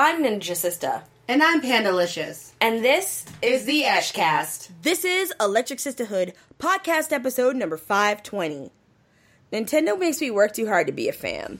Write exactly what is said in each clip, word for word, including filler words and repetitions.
I'm Ninja Sister. And I'm Pandalicious. And this is the Eshcast. This is Electric Sisterhood, podcast episode number five twenty. Nintendo makes me work too hard to be a fan.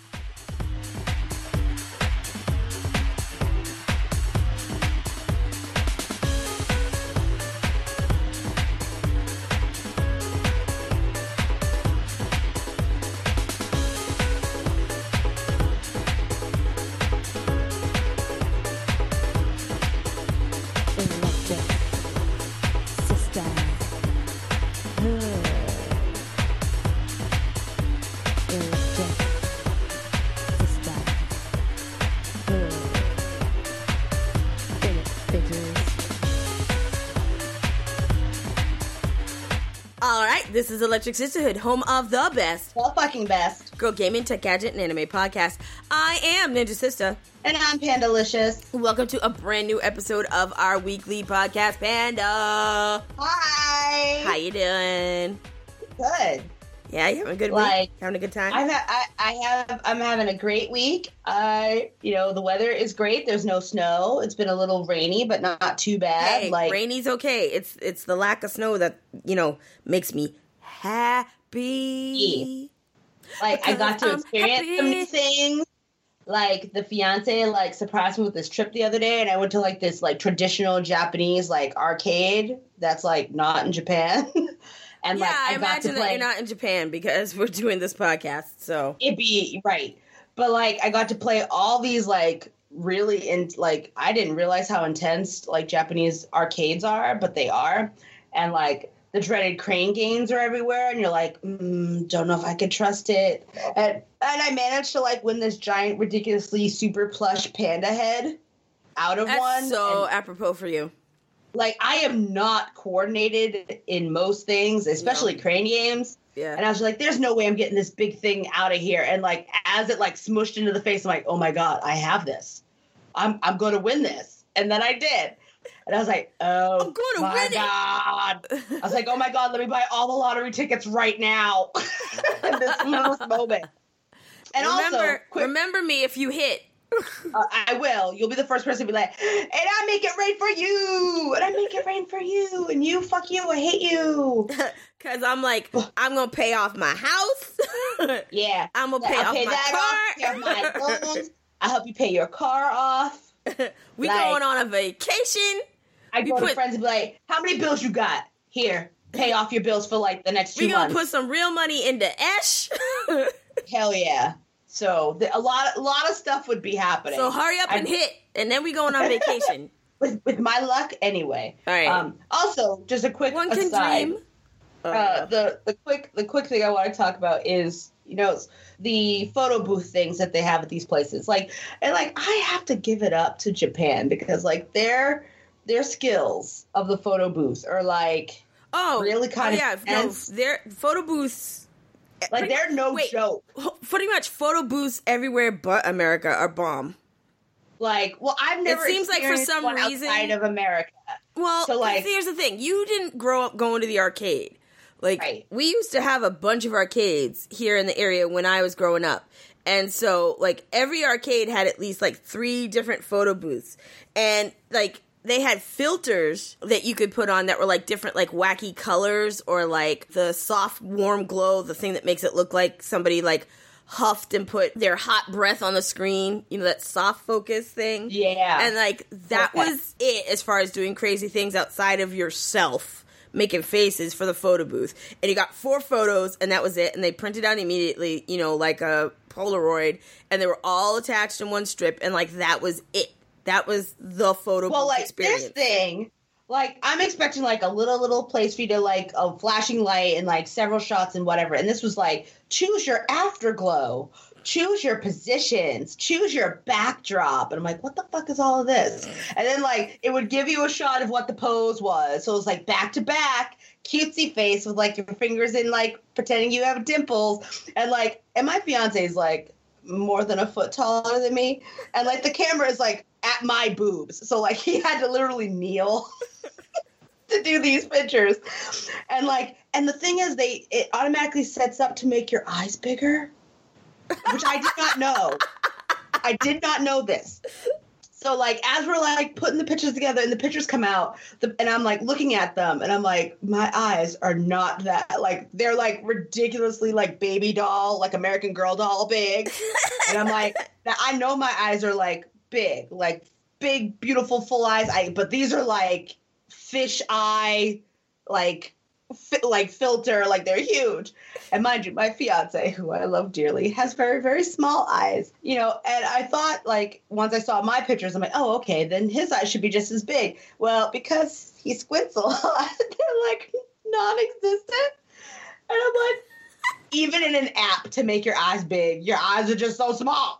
This is Electric Sisterhood, home of the best. The fucking best. Girl gaming, tech gadget, and anime podcast. I am Ninja Sister. And I'm Pandalicious. Welcome to a brand new episode of our weekly podcast, Panda. Hi. How you doing? Good. Yeah, you having a good like, week? Having a good time? I've ha- I, I have. I'm having a great week. I, you know, the weather is great. There's no snow. It's been a little rainy, but not, not too bad. Hey, like rainy's okay. It's it's the lack of snow that, you know, makes me happy. Like, because I got to I'm experience happy. some new things. Like, the fiance, like, surprised me with this trip the other day, and I went to, like, this, like, traditional Japanese, like, arcade that's, like, not in Japan. And yeah, like, I, I got imagine to that play, you're not in Japan because we're doing this podcast, so. It'd be, right. But, like, I got to play all these, like, really, in, like, I didn't realize how intense, like, Japanese arcades are, but they are. And, like, the dreaded crane games are everywhere, and you're like, mm, don't know if I could trust it. And, and I managed to, like, win this giant, ridiculously super plush panda head out of That's one. so and, apropos for you. like, I am not coordinated in most things, especially no. crane games. Yeah. And I was like, there's no way I'm getting this big thing out of here. And, like, as it, like, smushed into the face, I'm like, oh, my God, I have this. I'm I'm going to win this. And then I did. And I was like, oh, I'm going to my win God. It. I was like, oh, my God, let me buy all the lottery tickets right now. In this moment. And remember, also, quick, remember me if you hit. Uh, I will. You'll be the first person to be like, and I make it rain for you, and I make it rain for you, and you, fuck you, I hate you. Because I'm like, I'm going to pay off my house. Yeah. I'm going to pay I'll off pay my that car. off, pay off my loans. I'll help you pay your car off. we like, going on a vacation. I go put, to friends and be like, how many bills you got? Here, pay off your bills for, like, the next two we months. We going to put some real money into Esh. Hell yeah. So the, a lot, a lot of stuff would be happening. So hurry up and I, hit, and then we going on vacation. with, with my luck, anyway. All right. Um, also, just a quick One can aside. dream. Uh, uh, the the quick the quick thing I want to talk about is, you know, the photo booth things that they have at these places. Like, and like I have to give it up to Japan because like their their skills of the photo booths are like oh really kind oh, yeah, of no, their photo booths. Like, they're no wait, joke. Pretty much photo booths everywhere but America are bomb. Like, well, I've never. It seems like for some one reason outside of America. Well, so like, here's the thing: you didn't grow up going to the arcade. Like, right. we used to have a bunch of arcades here in the area when I was growing up. And so, like, every arcade had at least, like, three different photo booths. And, like, they had filters that you could put on that were, like, different, like, wacky colors or, like, the soft, warm glow, the thing that makes it look like somebody, like, huffed and put their hot breath on the screen. You know, that soft focus thing? Yeah. And, like, that okay. was it as far as doing crazy things outside of yourself. Making faces for the photo booth. And you got four photos, and that was it. And they printed out immediately, you know, like a Polaroid. And they were all attached in one strip. And, like, that was it. That was the photo well, booth like, experience. This thing, like, I'm expecting, like, a little, little place for you to, like, a flashing light and, like, several shots and whatever. And this was, like, choose your afterglow. Choose your positions, choose your backdrop. And I'm like, what the fuck is all of this? And then, like, it would give you a shot of what the pose was. So it was, like, back to back, cutesy face with, like, your fingers in, like, pretending you have dimples. And, like, and my fiance is, like, more than a foot taller than me. And, like, the camera is, like, at my boobs. So, like, he had to literally kneel to do these pictures. And, like, and the thing is, they it automatically sets up to make your eyes bigger. Which I did not know. I did not know this. So, like, as we're, like, putting the pictures together and the pictures come out, the, and I'm, like, looking at them, and I'm, like, my eyes are not that, like, they're, like, ridiculously, like, baby doll, like, American Girl doll big. And I'm, like, I know my eyes are, like, big, like, big, beautiful, full eyes, I, but these are, like, fish eye, like, fi- like, filter, like, they're huge. And mind you, my fiance, who I love dearly, has very, very small eyes, you know, and I thought, like, once I saw my pictures, I'm like, oh, okay, then his eyes should be just as big. Well, because he squints a lot, they're, like, non-existent. And I'm like, even in an app to make your eyes big, your eyes are just so small.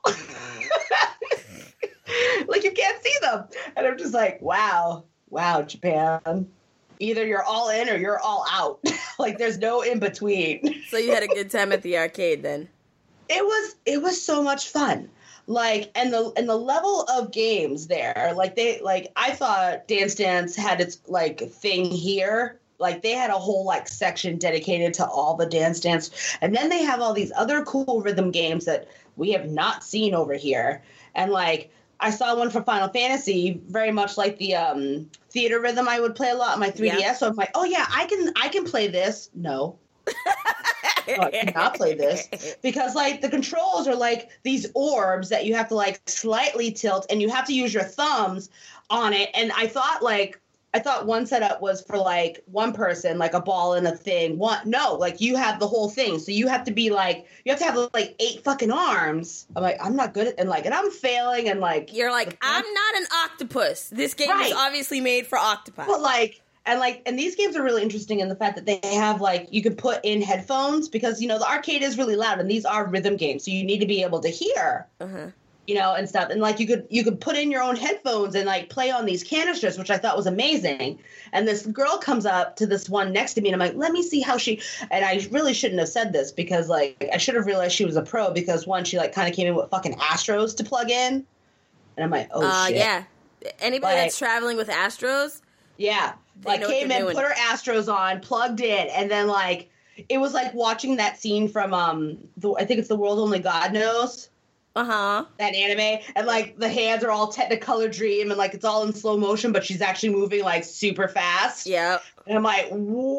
Like, you can't see them. And I'm just like, wow, wow, Japan. Either you're all in or you're all out. Like, there's no in between. So you had a good time at the arcade then? It was it was so much fun. Like, and the and the level of games there, like they like I thought Dance Dance had its like thing here. Like, they had a whole like section dedicated to all the Dance Dance. And then they have all these other cool rhythm games that we have not seen over here. And like I saw one for Final Fantasy, very much like the um, theater rhythm I would play a lot on my three D S. Yeah. So I'm like, oh yeah, I can I can play this. No. No, I cannot play this. Because like the controls are like these orbs that you have to like slightly tilt and you have to use your thumbs on it. And I thought like I thought one setup was for like one person, like a ball and a thing. One, no, like you have the whole thing. So you have to be like, you have to have like eight fucking arms. I'm like, I'm not good at, and like, and I'm failing and like. You're like, I'm not an octopus. This game right. is obviously made for octopi. But like, and like, and these games are really interesting in the fact that they have like, you can put in headphones because, you know, the arcade is really loud and these are rhythm games. So you need to be able to hear. Uh-huh. You know, and stuff. And like you could you could put in your own headphones and like play on these canisters, which I thought was amazing. And this girl comes up to this one next to me and I'm like, let me see how she, and I really shouldn't have said this because like I should have realized she was a pro because one, she like kind of came in with fucking Astros to plug in. And I'm like, oh uh, shit. Yeah. Anybody like, that's traveling with Astros? Yeah. Like came in, doing. Put her Astros on, plugged in, and then like it was like watching that scene from um the I think it's The World Only God Knows. Uh-huh. That anime. And, like, the hands are all Technicolor Dream and, like, it's all in slow motion, but she's actually moving, like, super fast. Yeah. And I'm like,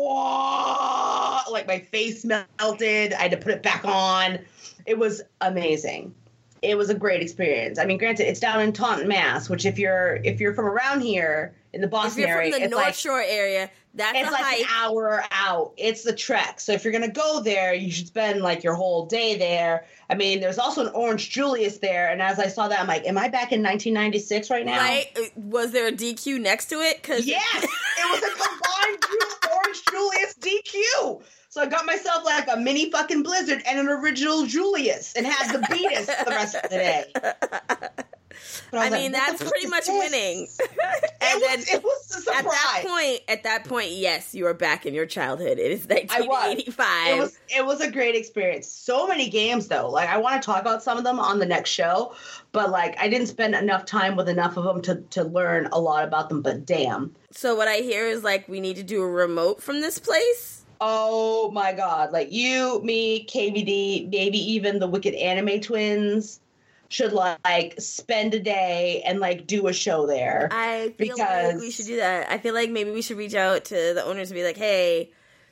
whoa! Like, my face melted. I had to put it back on. It was amazing. It was a great experience. I mean, granted, it's down in Taunton, Mass, which if you're if you're from around here in the Boston area, if you're from the North like, Shore area, that's it's a like hike. An hour out. It's the trek. So if you're gonna go there, you should spend like your whole day there. I mean, there's also an Orange Julius there, and as I saw that, I'm like, am I back in nineteen ninety-six right now? Right? Was there a D Q next to it? Cause yes, it was a combined Orange Julius D Q. So I got myself like a mini fucking Blizzard and an original Julius, and had the Beatus for the rest of the day. I, I like, mean, that's pretty much this? winning. And it, then, was, it was a surprise. At that point, at that point, yes, you are back in your childhood. It is nineteen eighty-five. It was it was a great experience. So many games though. Like I want to talk about some of them on the next show, but like I didn't spend enough time with enough of them to to learn a lot about them. But damn. So what I hear is like we need to do a remote from this place. Oh my god! Like you, me, K V D, maybe even the Wicked Anime Twins should like spend a day and like do a show there. I feel because like we should do that. I feel like maybe we should reach out to the owners and be like, "Hey,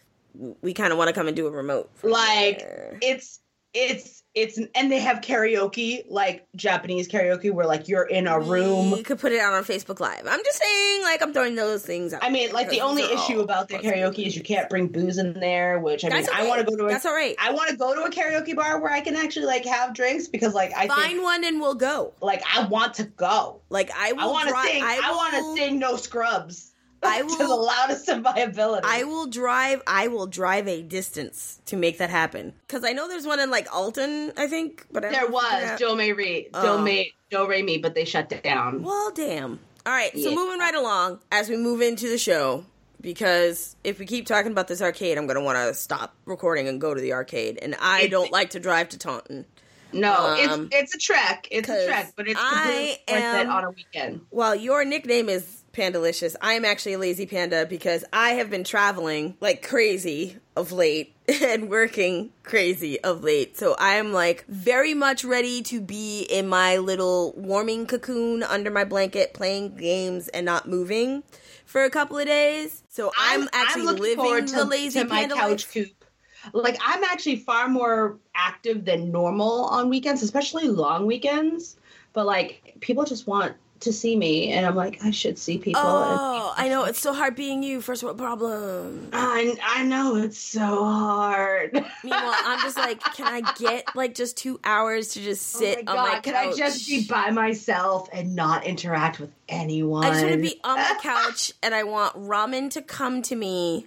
we kind of want to come and do a remote." Like there. it's it's it's and they have karaoke, like Japanese karaoke, where like you're in a room. You could put it out on Facebook Live. I'm just saying, like I'm throwing those things out. I mean, like the only issue about the karaoke is you can't bring booze in there. Which I That's mean, okay. I want to go to. A, That's all right. I want to go to a karaoke bar where I can actually like have drinks because like I find think, one and we'll go. Like I want to go. Like I will. I want to dri- sing. I, I want to sing No Scrubs. I will, to the loudest of my ability. I will drive. I will drive a distance to make that happen. Because I know there's one in like Alton, I think. But I there was Do Re Mi, Do Re Do Re Mi, but they shut it down. Well, damn. All right, so yeah. moving right along as we move into the show, because if we keep talking about this arcade, I'm going to want to stop recording and go to the arcade, and I it's, don't like to drive to Taunton. No, um, it's it's a trek. It's a trek, but it's completely worth it on a weekend. Well, your nickname is Pandalicious. I am actually a lazy panda because I have been traveling like crazy of late and working crazy of late. So I am like very much ready to be in my little warming cocoon under my blanket playing games and not moving for a couple of days. So I'm, I'm actually I'm living to, the lazy to my panda couch life. coop. Like, I'm actually far more active than normal on weekends, especially long weekends. But like, people just want to see me, and I'm like, I should see people. Oh, and I know, it's so hard being you, first world problem. I, I know, it's so hard. Meanwhile, I'm just like, can I get like just two hours to just sit oh my on God, my couch? Can I just be by myself and not interact with anyone? I just want to be on my couch, and I want ramen to come to me.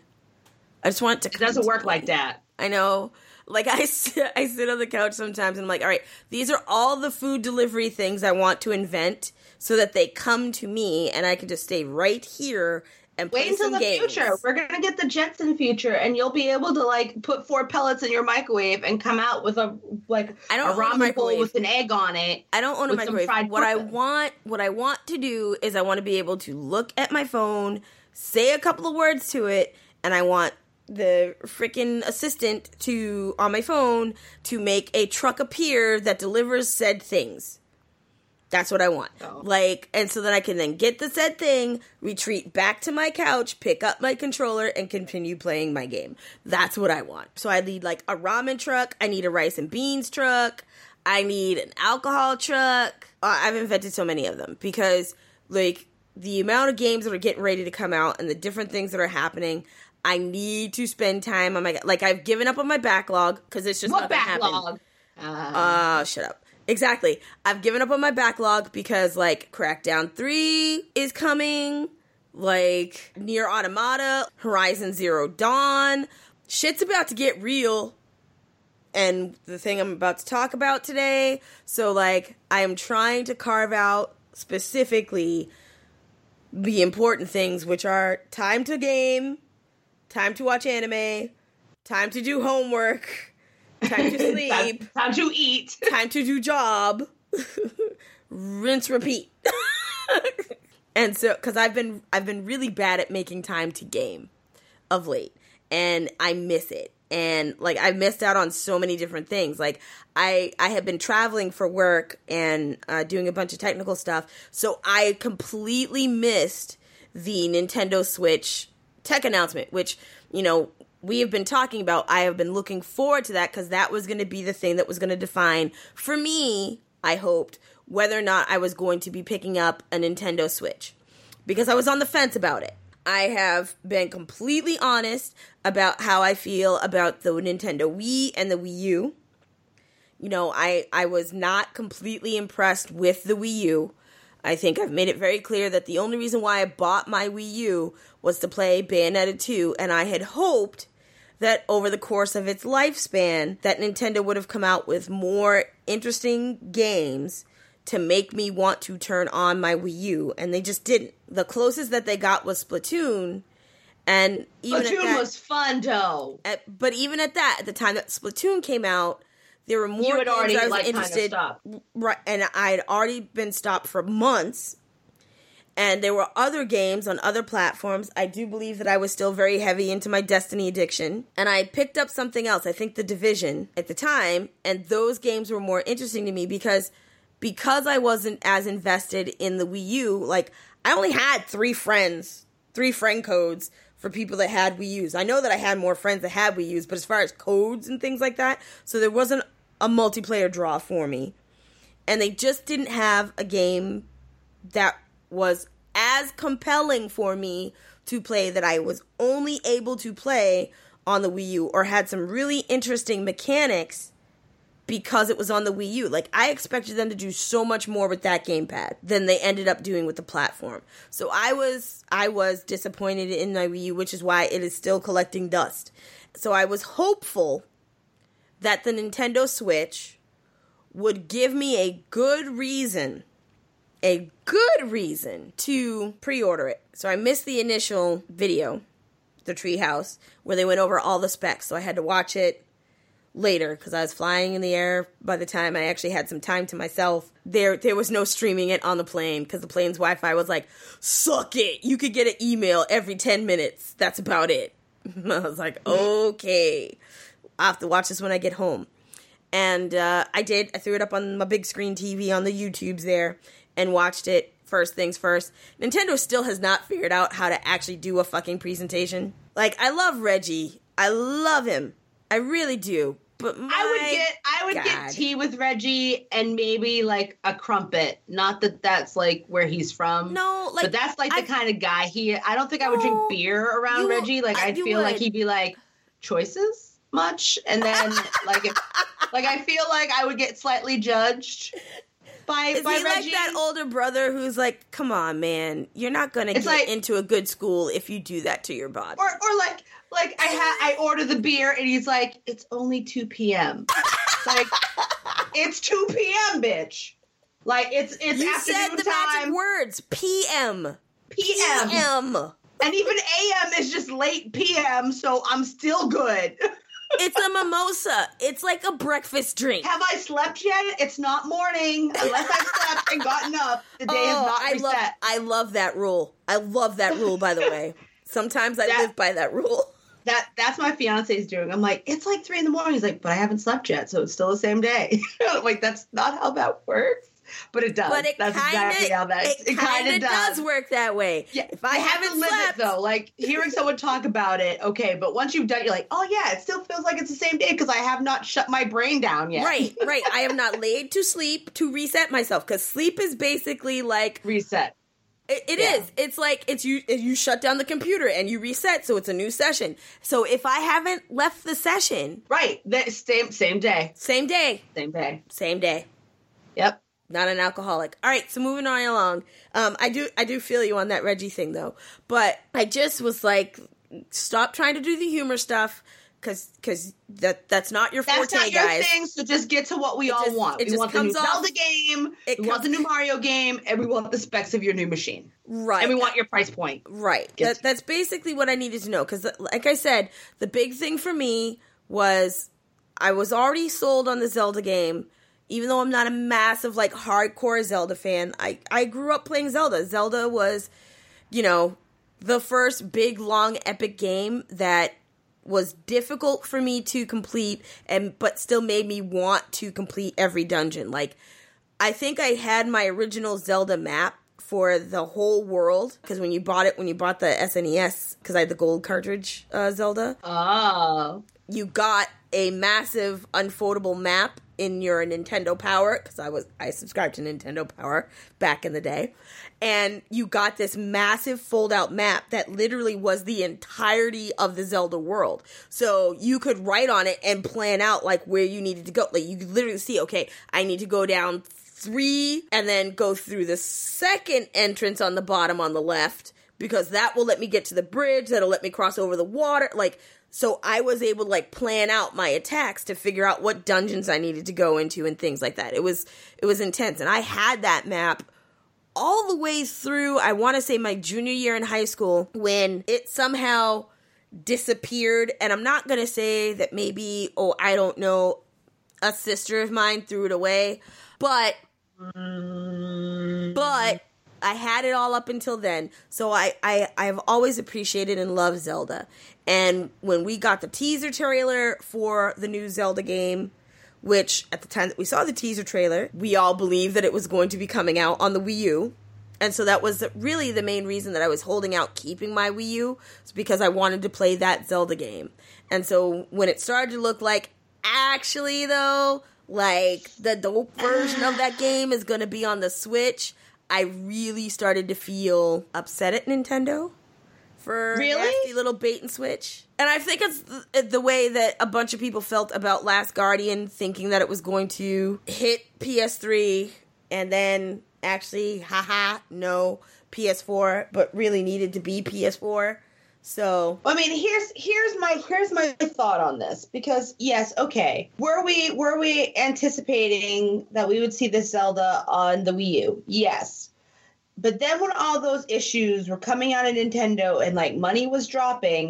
I just want it to It come doesn't to work me. like that. I know. Like, I sit, I sit on the couch sometimes, and I'm like, all right, these are all the food delivery things I want to invent so that they come to me, and I can just stay right here and play Wait until some the games. future. We're going to get the jets in the future, and you'll be able to, like, put four pellets in your microwave and come out with a, like, I don't a own a ramen bowl microwave. with an egg on it. I don't own a with some microwave. fried What I pork. want, what I want to do is I want to be able to look at my phone, say a couple of words to it, and I want the freaking assistant to on my phone to make a truck appear that delivers said things. That's what I want. Oh. Like, and so then I can then get the said thing, retreat back to my couch, pick up my controller, and continue playing my game. That's what I want. So I need like a ramen truck. I need a rice and beans truck. I need an alcohol truck. Uh, I've invented so many of them because like the amount of games that are getting ready to come out and the different things that are happening, I need to spend time on my, like I've given up on my backlog because it's just What not going to happen. backlog? Uh, uh, shut up. Exactly. I've given up on my backlog because, like, Crackdown three is coming, like, Nier Automata, Horizon Zero Dawn. Shit's about to get real, and the thing I'm about to talk about today. So, like, I am trying to carve out specifically the important things, which are time to game, time to watch anime, time to do homework, time to sleep. time, time to eat. Time to do job. Rinse, repeat. And so, because I've been, I've been really bad at making time to game of late, and I miss it. And like, I've missed out on so many different things. Like, I, I have been traveling for work and uh, doing a bunch of technical stuff, so I completely missed the Nintendo Switch tech announcement, which, you know, we have been talking about. I have been looking forward to that because that was going to be the thing that was going to define, for me, I hoped, whether or not I was going to be picking up a Nintendo Switch. Because I was on the fence about it. I have been completely honest about how I feel about the Nintendo Wii and the Wii U. You know, I, I was not completely impressed with the Wii U. I think I've made it very clear that the only reason why I bought my Wii U was to play Bayonetta two, and I had hoped that over the course of its lifespan, that Nintendo would have come out with more interesting games to make me want to turn on my Wii U, and they just didn't. The closest that they got was Splatoon, and even Splatoon at that, was fun, though. at, but even at that, at the time that Splatoon came out, there were more You had games already, that I was like, interested, kind of right? And I had already been stopped for months. And there were other games on other platforms. I do believe that I was still very heavy into my Destiny addiction. And I picked up something else, I think The Division, at the time. And those games were more interesting to me because because I wasn't as invested in the Wii U. Like, I only had three friends, three friend codes for people that had Wii U's. I know that I had more friends that had Wii U's, but as far as codes and things like that, so there wasn't a multiplayer draw for me. And they just didn't have a game that was as compelling for me to play, that I was only able to play on the Wii U, or had some really interesting mechanics because it was on the Wii U. Like, I expected them to do so much more with that gamepad than they ended up doing with the platform. So I was I was disappointed in my Wii U, which is why it is still collecting dust. So I was hopeful that the Nintendo Switch would give me a good reason, a good reason to pre-order it. So I missed the initial video, the Treehouse, where they went over all the specs. So I had to watch it later because I was flying in the air by the time I actually had some time to myself. There there was no streaming it on the plane because the plane's Wi-Fi was like, suck it. You could get an email every ten minutes. That's about it. I was like, okay. I'll have to watch this when I get home. And uh, I did. I threw it up on my big screen T V on the YouTubes there and watched it. First things first. Nintendo still has not figured out how to actually do a fucking presentation. Like, I love Reggie. I love him. I really do. But my I would get I would God. get tea with Reggie and maybe like a crumpet. Not that that's like where he's from. No, like, but that's like I, the kind of guy he. I don't think I would drink No, beer around you- Reggie. Like I- I'd you feel like would. he'd be like, choices much, and then like if, like I feel like I would get slightly judged by Is by he Reggie. like that older brother who's like, come on, man, you're not gonna It's get like- into a good school if you do that to your body. or or like like I ha- I order the beer and he's like, it's only two p.m. Like it's two p.m. bitch. Like it's it's you afternoon said the time. magic words, P M. P M. P M. And even A M is just late P M, so I'm still good. It's a mimosa. It's like a breakfast drink. Have I slept yet? It's not morning. Unless I've slept and gotten up, the day has not I reset. love, I love that rule. I love that rule, by the way. Sometimes I That- live by that rule. That that's my fiance's doing. I'm like, it's like three in the morning. He's like, but I haven't slept yet, so it's still the same day. I'm like, that's not how that works. But it does. But it that's kind of exactly how that it, it kind kind of of does. work that way. Yeah, If I you have to haven't live slept, it though. Like hearing someone talk about it, okay, but once you've done it, you're like, oh yeah, it still feels like it's the same day because I have not shut my brain down yet. right, right. I am not laid to sleep to reset myself because sleep is basically like Reset. it, it Yeah. is. It's like it's you. You shut down the computer and you reset, so it's a new session. So if I haven't left the session, Right. The same same day. same day, Same day. same day. Yep. Not an alcoholic. All right, so moving on along. Um, I do, I do feel you on that Reggie thing though, but I just was like, stop trying to do the humor stuff, because because that that's not your That's forte, not your guys. thing, so just get to what we It all just- want. it We just want the new comes off- Zelda game, it we want the comes- new Mario game, and we want the specs of your new machine. Right, And we want your price point. right. Get- That, that's basically what I needed to know. Because, like I said, the big thing for me was I was already sold on the Zelda game. Even though I'm not a massive, like, hardcore Zelda fan, I, I grew up playing Zelda. Zelda was, you know, the first big, long, epic game that was difficult for me to complete, and but still made me want to complete every dungeon. Like, I think I had my original Zelda map for the whole world, because when you bought it, when you bought the S N E S, because I had the gold cartridge uh, Zelda, Oh. you got a massive unfoldable map in your Nintendo Power, because I was I subscribed to Nintendo Power back in the day, and you got this massive fold-out map that literally was the entirety of the Zelda world. So you could write on it and plan out like where you needed to go. Like you could literally see, okay, I need to go down three and then go through the second entrance on the bottom on the left, because that will let me get to the bridge, that'll let me cross over the water. Like, so I was able to like plan out my attacks to figure out what dungeons I needed to go into and things like that. It was it was intense, and I had that map all the way through, I want to say, my junior year in high school, when it somehow disappeared. And I'm not going to say that maybe, oh, I don't know, a sister of mine threw it away, but but I had it all up until then. So I, I, I've always appreciated and loved Zelda. And when we got the teaser trailer for the new Zelda game, which at the time that we saw the teaser trailer, we all believed that it was going to be coming out on the Wii U. And so that was really the main reason that I was holding out keeping my Wii U, was because I wanted to play that Zelda game. And so when it started to look like, actually though, like the dope version of that game is going to be on the Switch, I really started to feel upset at Nintendo for Really? nasty little bait and switch. And I think it's the, the way that a bunch of people felt about Last Guardian, thinking that it was going to hit P S three and then actually, haha, no, P S four, but really needed to be P S four. So, I mean, here's here's my here's my thought on this, because yes, okay, were we were we anticipating that we would see this Zelda on the Wii U? Yes, but then when all those issues were coming out of Nintendo and like money was dropping,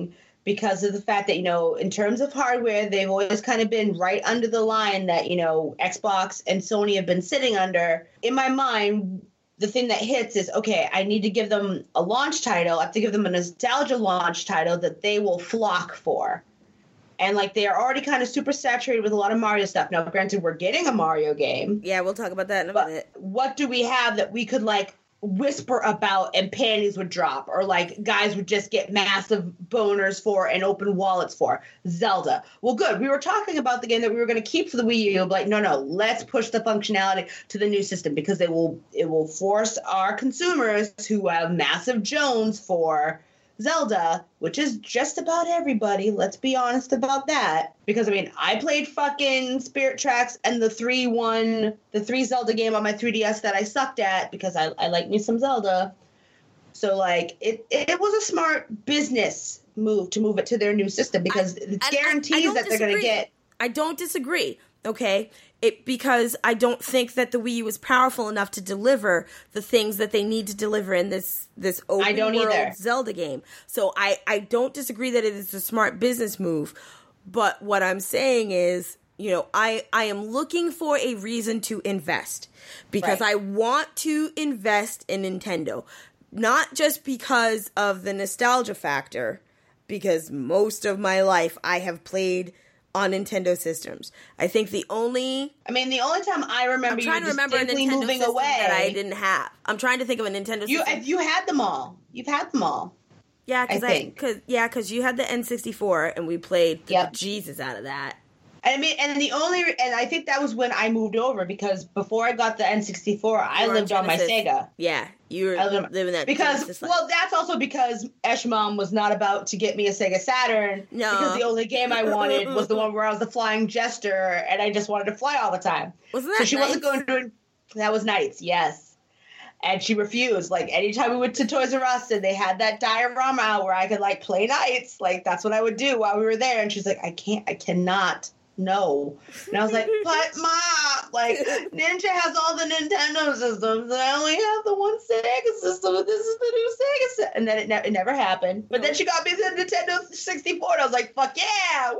because of the fact that, you know, in terms of hardware, they've always kind of been right under the line that, you know, Xbox and Sony have been sitting under. In my mind, the thing that hits is, okay, I need to give them a launch title. I have to give them a nostalgia launch title that they will flock for. And, like, they are already kind of super saturated with a lot of Mario stuff. Now, granted, we're getting a Mario game. Yeah, we'll talk about that in a but minute. What do we have that we could, like, whisper about and panties would drop, or like guys would just get massive boners for and open wallets for? Zelda. Well, good. We were talking about the game that we were going to keep for the Wii U, but like, no, no, let's push the functionality to the new system because it will it will force our consumers who have massive Jones for Zelda, which is just about everybody. Let's be honest about that. Because, I mean, I played fucking Spirit Tracks and the three one, the three Zelda game on my three D S that I sucked at because I, I like me some Zelda. So, like, it, it was a smart business move to move it to their new system because I, it guarantees I, I that they're going to get... I don't disagree, okay? It because I don't think that the Wii U is powerful enough to deliver the things that they need to deliver in this this open I don't world either. Zelda game. So I, I don't disagree that it is a smart business move. But what I'm saying is, you know, I, I am looking for a reason to invest because right. I want to invest in Nintendo. Not just because of the nostalgia factor, because most of my life I have played on Nintendo systems. I think the only... I mean, the only time I remember I'm trying you to remember a Nintendo moving system away that I didn't have. I'm trying to think of a Nintendo you, system. If you had them all. You've had them all. Yeah, because I, I cause, yeah, because you had the N sixty-four and we played the yep. Jesus out of that. I mean, and the only, and I think that was when I moved over because before I got the N sixty-four, I lived on, on my Sega. Yeah, you were lived, living that because well, that's also because Eshmom was not about to get me a Sega Saturn. No, because the only game I wanted was the one where I was the flying jester, and I just wanted to fly all the time. Wasn't that so she nice? wasn't going to. That was nice, yes. And she refused. Like, anytime we went to Toys R Us and they had that diorama out where I could, like, play Knights, like, that's what I would do while we were there. And she's like, I can't, I cannot. No. And I was like, but Ma, like, Ninja has all the Nintendo systems, and I only have the one Sega system, and this is the new Sega system. And then it, ne- it never happened. But then she got me the Nintendo sixty-four, and I was like, fuck yeah,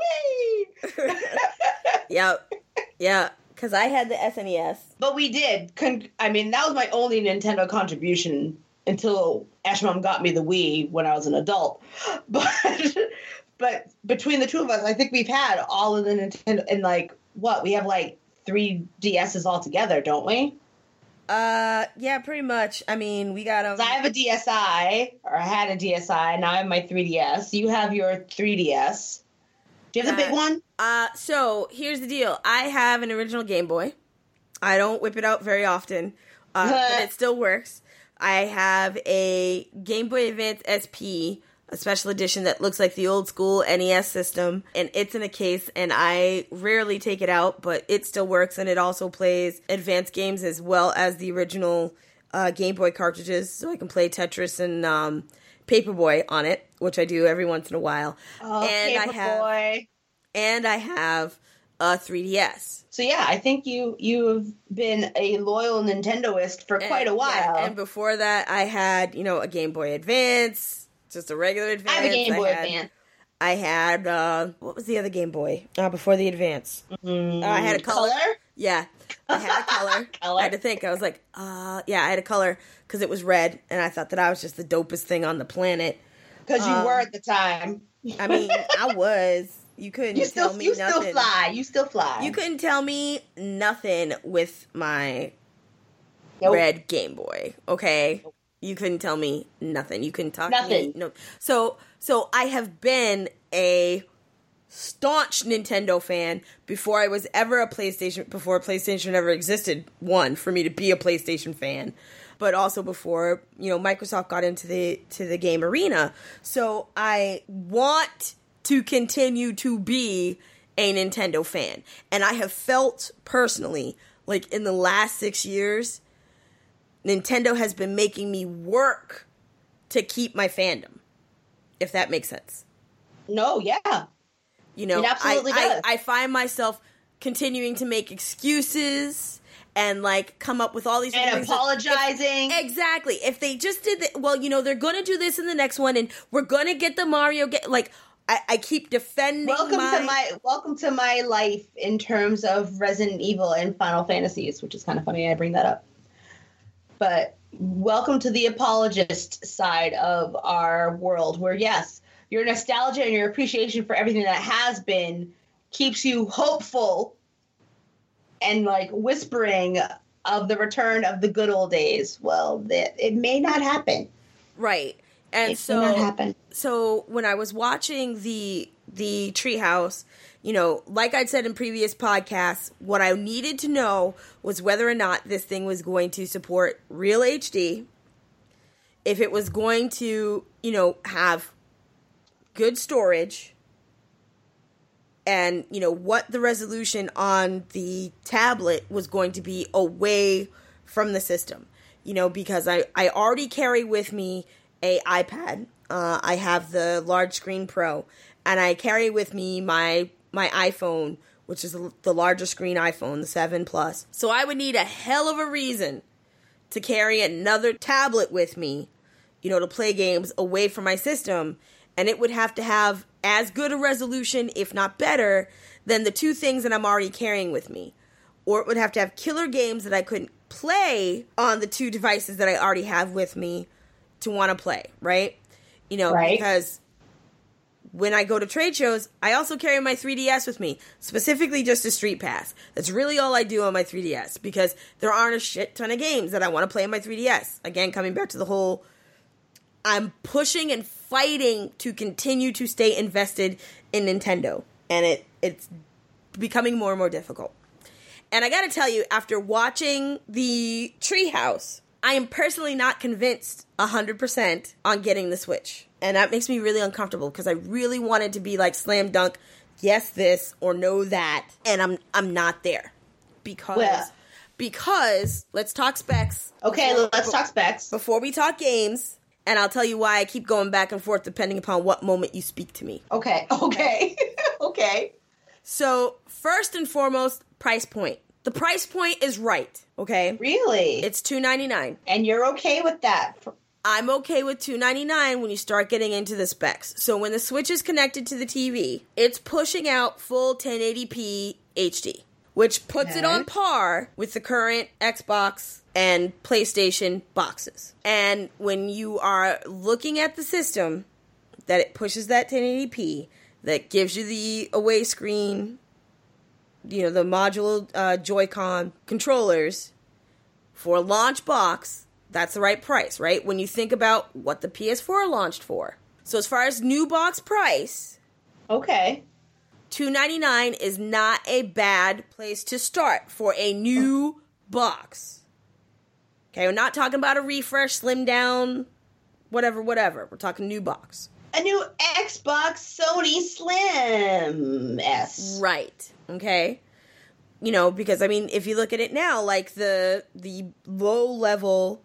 whee! Yep. Yeah. Because I had the S N E S. But we did. Con- I mean, that was my only Nintendo contribution until Ashmom got me the Wii when I was an adult. But... But between the two of us, I think we've had all of the Nintendo, and like, what, we have like three D S's all together, don't we? Uh, yeah, pretty much. I mean, we got them. Um, I have a D S I, or I had a D S I, now I have my three D S. You have your three D S. Do you have the uh, big one? Uh, so, here's the deal. I have an original Game Boy. I don't whip it out very often, uh, but it still works. I have a Game Boy Advance S P, a special edition that looks like the old school N E S system, and it's in a case, and I rarely take it out, but it still works, and it also plays advanced games as well as the original uh, Game Boy cartridges, so I can play Tetris and um, Paperboy on it, which I do every once in a while. Oh, and Paperboy. I have, and I have a three D S. So yeah, I think you you've been a loyal Nintendoist for and, quite a while. Yeah, and before that, I had, you know, a Game Boy Advance. Just a regular Advance. I have a Game Boy I had, Advance. I had, uh, what was the other Game Boy? Uh, before the Advance. Mm, uh, I had a color. color? Yeah. I had a color. color. I had to think. I was like, uh, yeah, I had a color because it was red, and I thought that I was just the dopest thing on the planet. Because you um, were at the time. I mean, I was. You couldn't you still, tell me you nothing. still fly. You still fly. You couldn't tell me nothing with my nope. red Game Boy, okay? Nope. You couldn't tell me nothing. You couldn't talk nothing. to me. No. So, so I have been a staunch Nintendo fan before I was ever a PlayStation, before PlayStation ever existed, one, for me to be a PlayStation fan, but also before, you know, Microsoft got into the, to the game arena. So I want to continue to be a Nintendo fan. And I have felt personally, like in the last six years, Nintendo has been making me work to keep my fandom, if that makes sense. No, yeah. You know, it absolutely I, does. I, I find myself continuing to make excuses and, like, come up with all these... And apologizing. If, exactly. If they just did... The, well, you know, they're going to do this in the next one, and we're going to get the Mario... Get, like, I, I keep defending welcome my... to my welcome to my life in terms of Resident Evil and Final Fantasies, which is kind of funny I bring that up. But welcome to the apologist side of our world, where yes, your nostalgia and your appreciation for everything that has been keeps you hopeful and like whispering of the return of the good old days. Well, that it may not happen. Right. And it so may not happen. So when I was watching the the Treehouse, you know, like I'd said in previous podcasts, what I needed to know was whether or not this thing was going to support real H D, if it was going to, you know, have good storage, and, you know, what the resolution on the tablet was going to be away from the system. You know, because I, I already carry with me a iPad. Uh, I have the large screen Pro, and I carry with me my my iPhone, which is the larger screen iPhone, the seven Plus. So I would need a hell of a reason to carry another tablet with me, you know, to play games away from my system, and it would have to have as good a resolution, if not better, than the two things that I'm already carrying with me. Or it would have to have killer games that I couldn't play on the two devices that I already have with me to want to play, right? You know, right. Because when I go to trade shows, I also carry my three D S with me, specifically just a Street Pass. That's really all I do on my three D S, because there aren't a shit ton of games that I want to play on my three D S. Again, coming back to the whole, I'm pushing and fighting to continue to stay invested in Nintendo, and it it's becoming more and more difficult. And I gotta tell you, after watching the Treehouse, I am personally not convinced one hundred percent on getting the Switch. And that makes me really uncomfortable, because I really wanted to be like slam dunk, yes this or no that, and I'm I'm not there. Because, well, because, let's talk specs. Okay, before, let's talk specs. Before we talk games, and I'll tell you why I keep going back and forth depending upon what moment you speak to me. Okay, okay, okay. So, first and foremost, price point. The price point is right, okay? Really? It's two ninety-nine. And you're okay with that? I'm okay with two ninety-nine when you start getting into the specs. So when the Switch is connected to the T V, it's pushing out full ten eighty p H D, which puts okay. it on par with the current Xbox and PlayStation boxes. And when you are looking at the system, that it pushes that ten eighty p, that gives you the away screen, you know, the modular uh, Joy-Con controllers for a launch box, that's the right price, right? When you think about what the P S four launched for. So as far as new box price, okay, two ninety-nine is not a bad place to start for a new box. Okay, we're not talking about a refresh, slim down, whatever, whatever. We're talking new box. A new Xbox Sony Slim S. Right. Okay. You know, because I mean, if you look at it now, like the the low level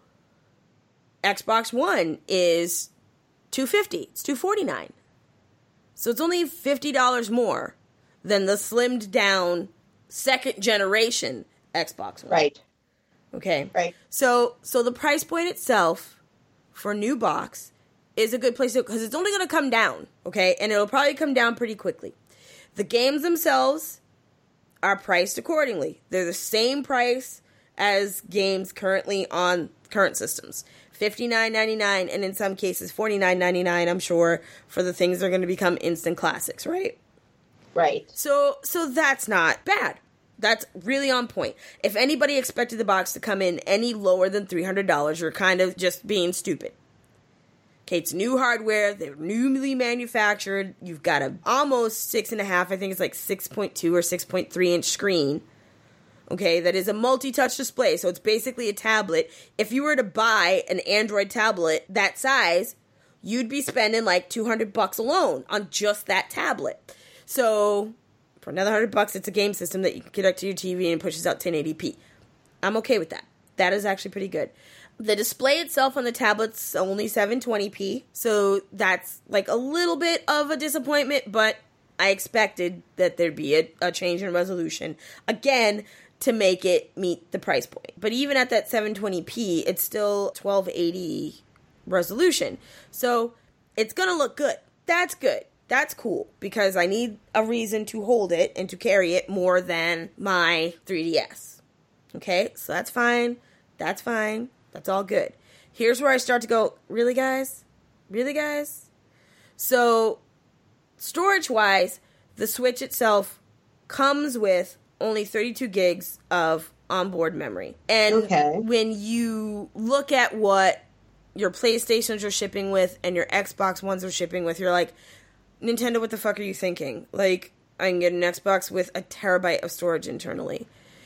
Xbox One is two fifty. It's two forty-nine. So it's only fifty dollars more than the slimmed down second generation Xbox One. Right. Okay. Right. So so the price point itself for new box is a good place to, because it's only going to come down, okay? And it'll probably come down pretty quickly. The games themselves are priced accordingly. They're the same price as games currently on current systems. fifty-nine ninety-nine, and in some cases forty-nine ninety-nine, I'm sure, for the things that are going to become instant classics, right? Right. So so that's not bad. That's really on point. If anybody expected the box to come in any lower than three hundred dollars, you're kind of just being stupid. Okay, it's new hardware. They're newly manufactured. You've got a almost six and a half, I think it's like six point two or six point three inch screen. Okay, that is a multi-touch display, so it's basically a tablet. If you were to buy an Android tablet that size, you'd be spending like two hundred bucks alone on just that tablet. So for another one hundred bucks, it's a game system that you can connect to your T V and pushes out ten eighty p. I'm okay with that. That is actually pretty good. The display itself on the tablet's only seven twenty p, so that's like a little bit of a disappointment, but I expected that there'd be a, a change in resolution, again, to make it meet the price point. But even at that seven twenty p, it's still twelve eighty resolution, so it's gonna look good. That's good. That's cool, because I need a reason to hold it and to carry it more than my three D S. Okay, so that's fine. That's fine. That's all good. Here's where I start to go, really, guys? Really, guys? So, storage-wise, the Switch itself comes with only thirty-two gigs of onboard memory. And okay. when you look at what your PlayStations are shipping with and your Xbox Ones are shipping with, you're like, Nintendo, what the fuck are you thinking? Like, I can get an Xbox with a terabyte of storage internally.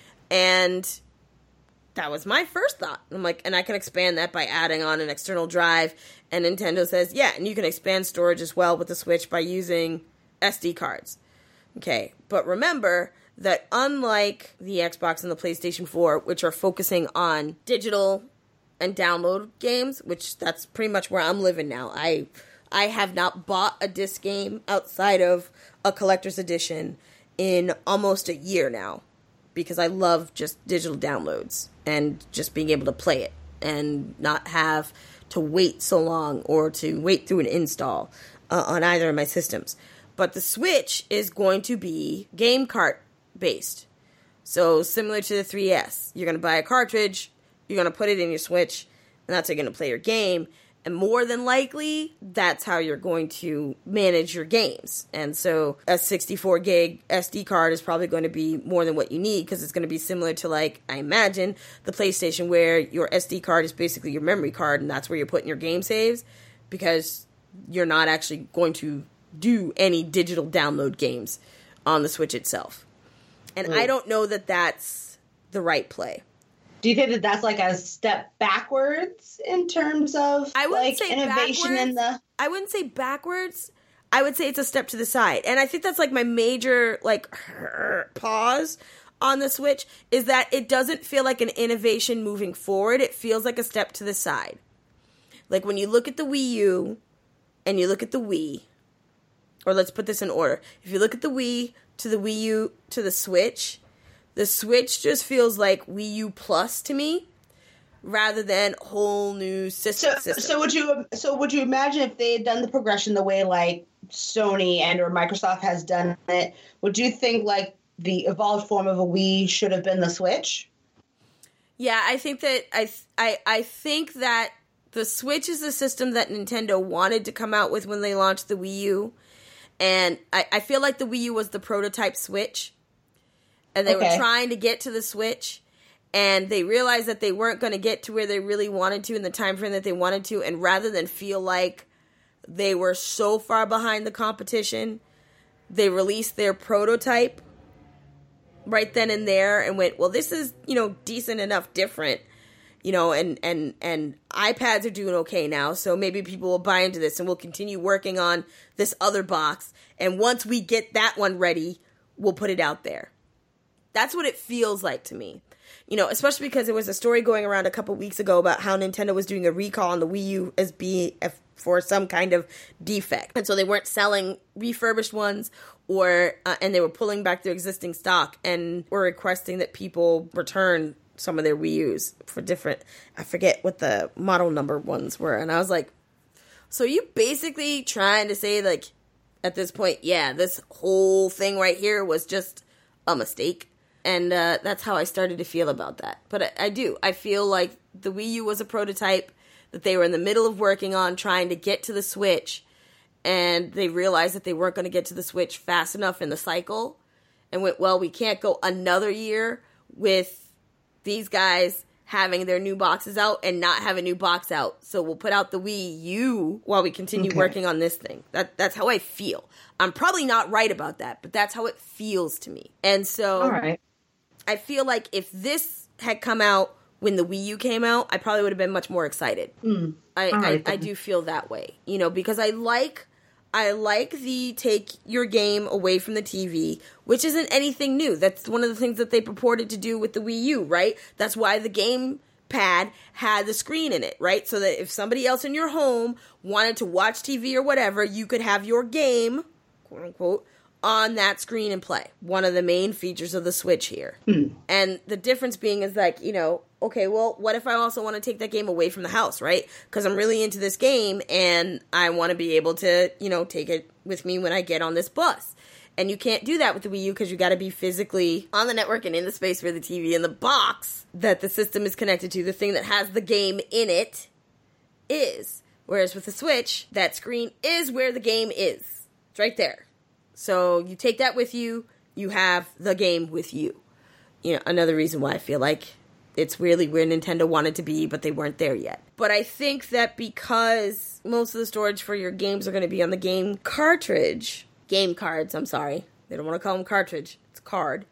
And that was my first thought. I'm like, and I can expand that by adding on an external drive. And Nintendo says, yeah, and you can expand storage as well with the Switch by using S D cards. Okay, but remember that unlike the Xbox and the PlayStation four, which are focusing on digital and download games, which that's pretty much where I'm living now. I I have not bought a disc game outside of a collector's edition in almost a year now, because I love just digital downloads and just being able to play it and not have to wait so long or to wait through an install uh, on either of my systems. But the Switch is going to be game cart based. So similar to the three D S, you're going to buy a cartridge, you're going to put it in your Switch, and that's how you're going to play your game. And more than likely, that's how you're going to manage your games. And so a sixty-four gig S D card is probably going to be more than what you need, because it's going to be similar to, like, I imagine, the PlayStation, where your S D card is basically your memory card, and that's where you're putting your game saves, because you're not actually going to do any digital download games on the Switch itself. And right. I don't know that that's the right play. Do you think that that's like a step backwards in terms of I wouldn't like say innovation backwards. in the? I wouldn't say backwards. I would say it's a step to the side, and I think that's like my major like pause on the Switch, is that it doesn't feel like an innovation moving forward. It feels like a step to the side. Like when you look at the Wii U and you look at the Wii, or let's put this in order. If you look at the Wii to the Wii U to the Switch, the Switch just feels like Wii U Plus to me, rather than whole new system. So, system. so would you so would you imagine if they had done the progression the way like Sony and or Microsoft has done it? Would you think like the evolved form of a Wii should have been the Switch? Yeah, I think that I I I think that the Switch is the system that Nintendo wanted to come out with when they launched the Wii U. And I, I feel like the Wii U was the prototype Switch. And they okay. were trying to get to the Switch. And they realized that they weren't going to get to where they really wanted to in the time frame that they wanted to. And rather than feel like they were so far behind the competition, they released their prototype right then and there and went, well, this is, you know, decent enough different. You know, and, and, and iPads are doing okay now, so maybe people will buy into this, and we'll continue working on this other box, and once we get that one ready, we'll put it out there. That's what it feels like to me. You know, especially because there was a story going around a couple weeks ago about how Nintendo was doing a recall on the Wii U as being for some kind of defect, and so they weren't selling refurbished ones, or uh, and they were pulling back their existing stock, and were requesting that people return some of their Wii U's for different, I forget what the model number ones were. And I was like, so you basically trying to say, like, at this point, yeah, this whole thing right here was just a mistake. And uh, that's how I started to feel about that. But I, I do. I feel like the Wii U was a prototype that they were in the middle of working on, trying to get to the Switch. And they realized that they weren't going to get to the Switch fast enough in the cycle. And went, well, we can't go another year with these guys having their new boxes out and not have a new box out. So we'll put out the Wii U while we continue okay. working on this thing. That That's how I feel. I'm probably not right about that, but that's how it feels to me. And so All right. I feel like if this had come out when the Wii U came out, I probably would have been much more excited. Mm. I, right, I, I do feel that way, you know, because I like... I like the take your game away from the T V, which isn't anything new. That's one of the things that they purported to do with the Wii U, right? That's why the game pad had the screen in it, right? So that if somebody else in your home wanted to watch T V or whatever, you could have your game, quote unquote, on that screen and play. One of the main features of the Switch here. Hmm. And the difference being is like, you know, okay, well, what if I also want to take that game away from the house, right? Because I'm really into this game, and I want to be able to, you know, take it with me when I get on this bus. And you can't do that with the Wii U because you got to be physically on the network and in the space where the T V and the box that the system is connected to, the thing that has the game in it, is. Whereas with the Switch, that screen is where the game is. It's right there. So you take that with you, you have the game with you. You know, another reason why I feel like it's really where Nintendo wanted to be, but they weren't there yet. But I think that because most of the storage for your games are going to be on the game cartridge, game cards, I'm sorry. They don't want to call them cartridge. It's card.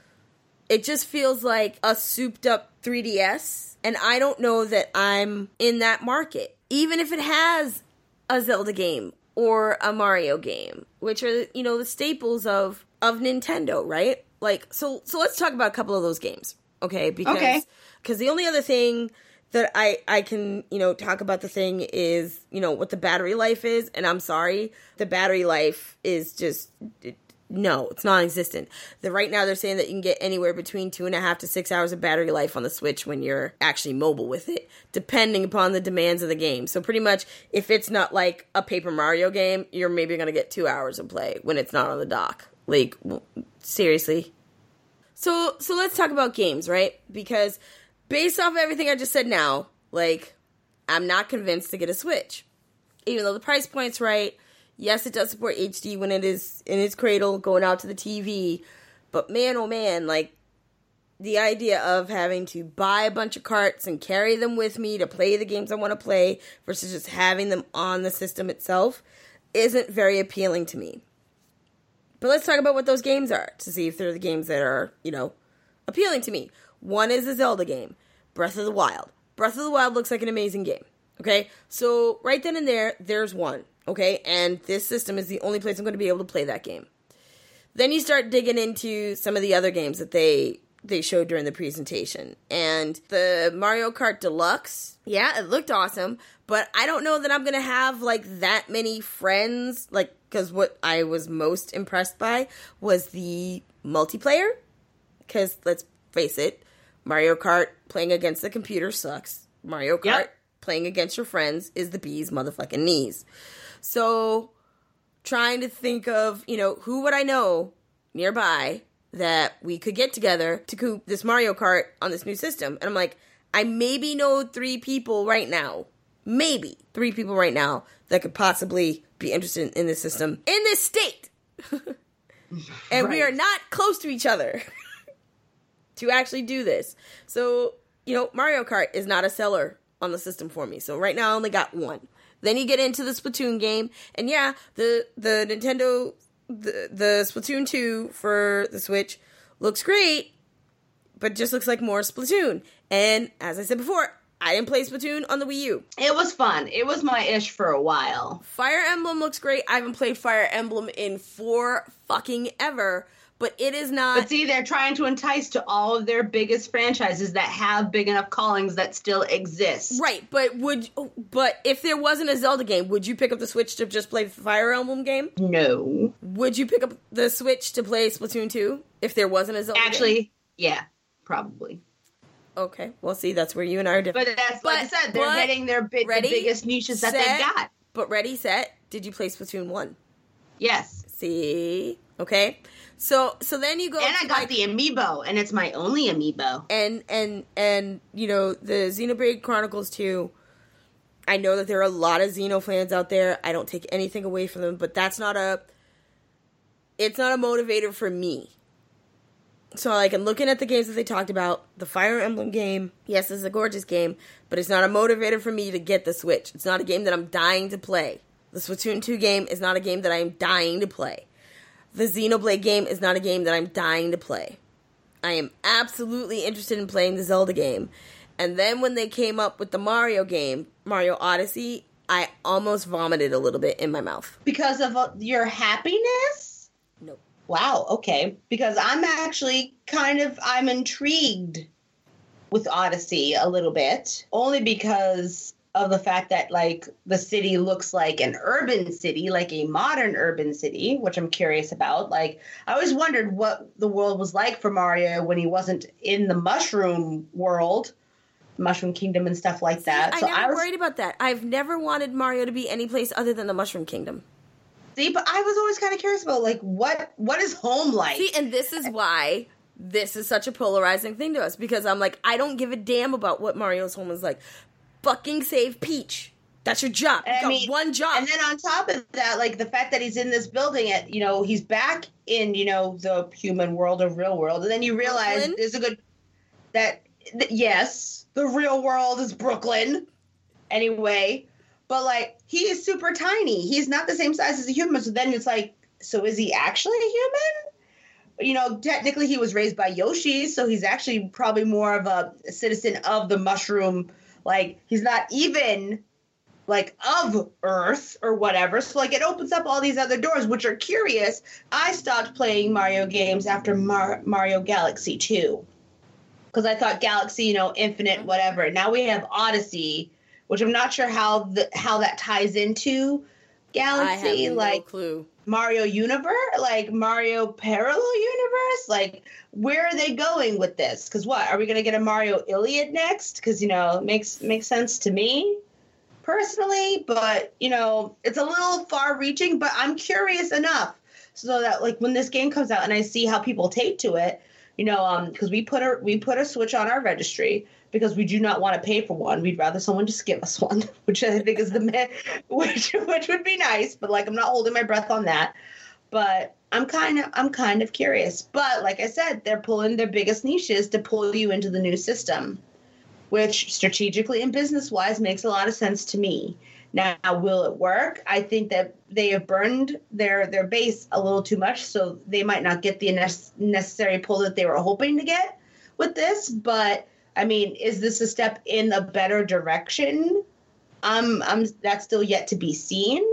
It just feels like a souped up three D S, and I don't know that I'm in that market. Even if it has a Zelda game or a Mario game, which are, you know, the staples of, of Nintendo, right? Like, so so let's talk about a couple of those games, okay? Because okay. Because the only other thing that I, I can, you know, talk about the thing is, you know, what the battery life is, and I'm sorry, the battery life is just, it, no, it's non-existent. The, right now they're saying that you can get anywhere between two and a half to six hours of battery life on the Switch when you're actually mobile with it, depending upon the demands of the game. So pretty much, if it's not like a Paper Mario game, you're maybe going to get two hours of play when it's not on the dock. Like, seriously. So, so let's talk about games, right? Because based off everything I just said now, like, I'm not convinced to get a Switch. Even though the price point's right. Yes, it does support H D when it is in its cradle going out to the T V. But man, oh man, like, the idea of having to buy a bunch of carts and carry them with me to play the games I want to play versus just having them on the system itself isn't very appealing to me. But let's talk about what those games are to see if they're the games that are, you know, appealing to me. One is a Zelda game, Breath of the Wild. Breath of the Wild looks like an amazing game, okay? So right then and there, there's one, okay? And this system is the only place I'm going to be able to play that game. Then you start digging into some of the other games that they they showed during the presentation. And the Mario Kart Deluxe, yeah, it looked awesome, but I don't know that I'm going to have, like, that many friends, like, because what I was most impressed by was the multiplayer. Because, let's face it, Mario Kart playing against the computer sucks. Mario Kart yep. playing against your friends is the bee's motherfucking knees. So, trying to think of, you know, who would I know nearby that we could get together to coop this Mario Kart on this new system. And I'm like, I maybe know three people right now. Maybe three people right now that could possibly be interested in this system in this state. And right. we are not close to each other to actually do this. So, you know, Mario Kart is not a seller on the system for me. So right now I only got one. Then you get into the Splatoon game. And yeah, the, the Nintendo... The, the Splatoon two for the Switch looks great, but just looks like more Splatoon. And as I said before, I didn't play Splatoon on the Wii U. It was fun. It was my ish for a while. Fire Emblem looks great. I haven't played Fire Emblem in four fucking ever, but it is not... But see, they're trying to entice to all of their biggest franchises that have big enough callings that still exist. Right, but would but if there wasn't a Zelda game, would you pick up the Switch to just play the Fire Emblem game? No. Would you pick up the Switch to play Splatoon two if there wasn't a Zelda Actually, game? yeah, probably. Okay, well, see, that's where you and I are different. But that's, like but, I said, they're hitting their big, ready, the biggest niches set, that they've got. But ready, set, did you play Splatoon one? Yes. See? Okay. So so then you go and to I got like, the amiibo, and it's my only amiibo. And and and you know the Xenoblade Chronicles two. I know that there are a lot of Xeno fans out there. I don't take anything away from them, but that's not a. It's not a motivator for me. So like I'm looking at the games that they talked about, the Fire Emblem game. Yes, it's a gorgeous game, but it's not a motivator for me to get the Switch. It's not a game that I'm dying to play. The Splatoon two game is not a game that I am dying to play. The Xenoblade game is not a game that I'm dying to play. I am absolutely interested in playing the Zelda game. And then when they came up with the Mario game, Mario Odyssey, I almost vomited a little bit in my mouth. Because of uh, your happiness? No. Wow, okay. Because I'm actually kind of, I'm intrigued with Odyssey a little bit. Only because of the fact that, like, the city looks like an urban city, like a modern urban city, which I'm curious about. Like, I always wondered what the world was like for Mario when he wasn't in the mushroom world. Mushroom Kingdom and stuff like See, that. I So never I was worried about that. I've never wanted Mario to be any place other than the Mushroom Kingdom. see, but I was always kind of curious about like what what is home like. See, and this is why this is such a polarizing thing to us, because I'm like, I don't give a damn about what Mario's home is like. Fucking save Peach. That's your job. You I got mean, one job. And then on top of that, like the fact that he's in this building, at you know, he's back in you know the human world or real world, and then you realize Brooklyn? there's a good that th- yes, the real world is Brooklyn, anyway, but like he is super tiny. He's not the same size as a human. So then it's like, so is he actually a human? You know, technically he was raised by Yoshi, so he's actually probably more of a citizen of the mushroom. Like he's not even like of Earth or whatever. So like it opens up all these other doors, which are curious. I stopped playing Mario games after Mar- Mario Galaxy two. Because I thought Galaxy, you know, Infinite, whatever. Now we have Odyssey, which I'm not sure how the, how that ties into Galaxy. I have like no clue. Mario Universe, like Mario Parallel Universe. Like, where are they going with this? Because what, are we going to get a Mario Iliad next? Because, you know, it makes makes sense to me personally. But, you know, it's a little far reaching, but I'm curious enough so that, like, when this game comes out and I see how people take to it, you know, um, because we put a we put a Switch on our registry because we do not want to pay for one. We'd rather someone just give us one, which I think is the which which would be nice. But like, I'm not holding my breath on that. But I'm kind of I'm kind of curious. But like I said, they're pulling their biggest niches to pull you into the new system, which strategically and business wise makes a lot of sense to me. Now, will it work? I think that they have burned their, their base a little too much, so they might not get the necessary pull that they were hoping to get with this. But, I mean, is this a step in a better direction? Um, I'm, that's still yet to be seen,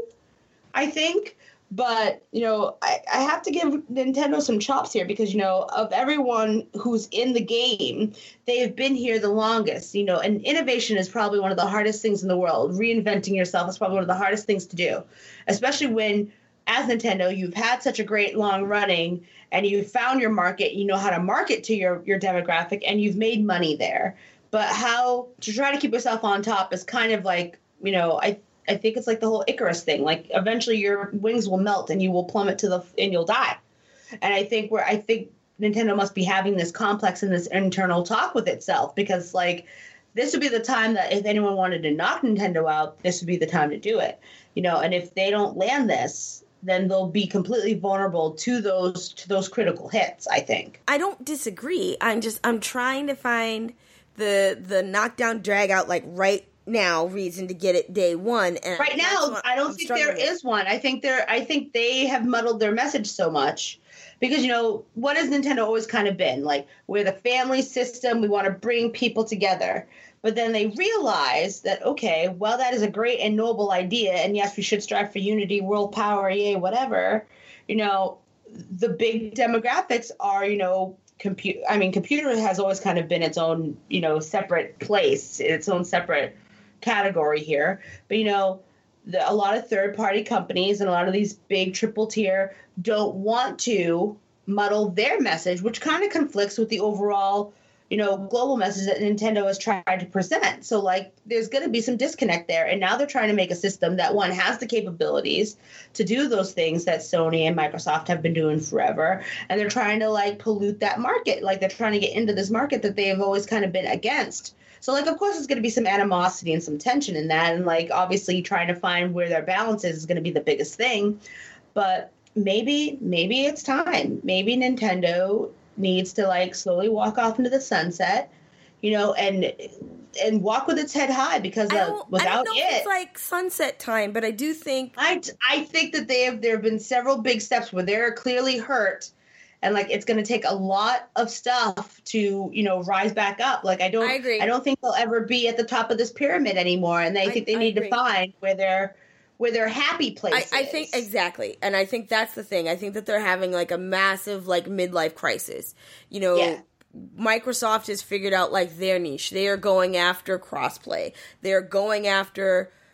I think. But, you know, I, I have to give Nintendo some chops here because, you know, of everyone who's in the game, they've been here the longest, you know, and innovation is probably one of the hardest things in the world. Reinventing yourself is probably one of the hardest things to do, especially when, as Nintendo, you've had such a great long running and you've found your market, you know how to market to your, your demographic, and you've made money there. But how to try to keep yourself on top is kind of like, you know, I I think it's like the whole Icarus thing. Like eventually your wings will melt and you will plummet to the and you'll die. And I think where I think Nintendo must be having this complex and this internal talk with itself, because like this would be the time that if anyone wanted to knock Nintendo out, this would be the time to do it. You know, and if they don't land this, then they'll be completely vulnerable to those to those critical hits, I think. I don't disagree. I'm just I'm trying to find the the knockdown drag out like right now reason to get it day one, and right now I don't I'm think there with. is one. I think there I think they have muddled their message so much because, you know, what has Nintendo always kind of been? Like, we're the family system, we want to bring people together. But then they realize that, okay, well, that is a great and noble idea, and yes, we should strive for unity, world power, yay, whatever. You know, the big demographics are, you know, compute I mean, computer has always kind of been its own, you know, separate place, its own separate category here. But, you know, the, a lot of third-party companies and a lot of these big triple tier don't want to muddle their message, which kind of conflicts with the overall, you know, global message that Nintendo has tried to present. So, like, there's going to be some disconnect there. And now they're trying to make a system that, one, has the capabilities to do those things that Sony and Microsoft have been doing forever. And they're trying to, like, pollute that market. Like, they're trying to get into this market that they have always kind of been against. So, like, of course, there's going to be some animosity and some tension in that. And, like, obviously trying to find where their balance is is going to be the biggest thing. But maybe, maybe it's time. Maybe Nintendo needs to, like, slowly walk off into the sunset, you know, and and walk with its head high, because uh, without I don't know it, if it's like sunset time, but I do think I I think that they have there have been several big steps where they're clearly hurt. And, like, it's going to take a lot of stuff to, you know, rise back up. Like, I don't, I agree. I don't think they'll ever be at the top of this pyramid anymore. And I, I think they I need agree. to find where they're, where their happy place I, I is. think exactly. And I think that's the thing. I think that they're having, like, a massive, like, midlife crisis. You know, yeah. Microsoft has figured out, like, their niche. They are going after crossplay. They're going after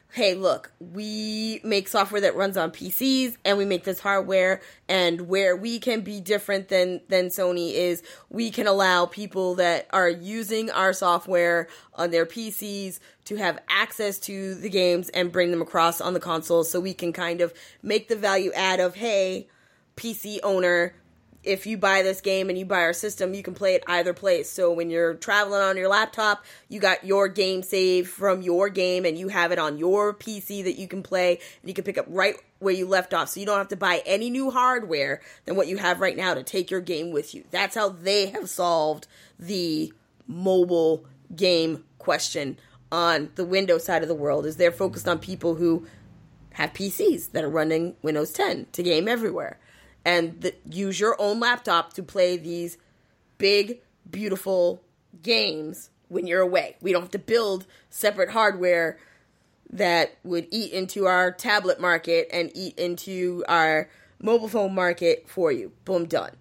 hey, look, we make software that runs on P Cs, and we make this hardware, and where we can be different than, than Sony is we can allow people that are using our software on their P Cs to have access to the games and bring them across on the console, so we can kind of make the value add of, hey, P C owner, if you buy this game and you buy our system, you can play it either place. So when you're traveling on your laptop, you got your game saved from your game and you have it on your P C that you can play, and you can pick up right where you left off. So you don't have to buy any new hardware than what you have right now to take your game with you. That's how they have solved the mobile game question on the Windows side of the world, is they're focused on people who have P Cs that are running Windows ten to game everywhere. And the, use your own laptop to play these big, beautiful games when you're away. We don't have to build separate hardware that would eat into our tablet market and eat into our mobile phone market for you. Boom, done.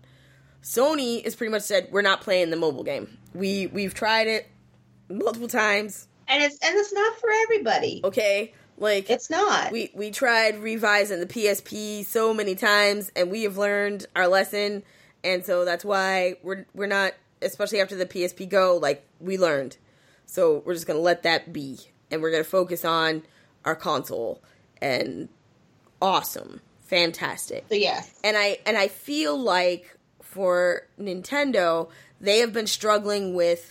Sony has pretty much said, we're not playing the mobile game. We, we've tried it multiple times. And it's and it's not for everybody. Okay? Like, it's not. We we tried revising the P S P so many times, and we have learned our lesson, and so that's why we're we're not, especially after the P S P Go, like, we learned. So we're just gonna let that be, and we're gonna focus on our console. And awesome, fantastic. So yeah, and I and I feel like for Nintendo, they have been struggling with,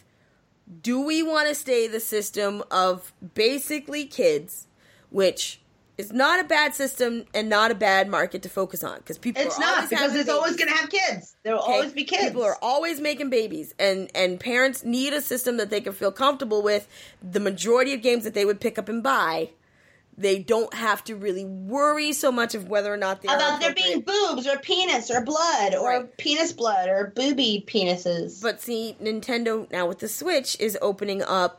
do we want to stay the system of basically kids, which is not a bad system and not a bad market to focus on, because people it's are not always because having it's babies. always going to have kids. There will Okay? always be kids. People are always making babies, and and parents need a system that they can feel comfortable with. The majority of games that they would pick up and buy, they don't have to really worry so much of whether or not they about are there being boobs or penis or blood or Right. penis blood or booby penises. But see, Nintendo now with the Switch is opening up.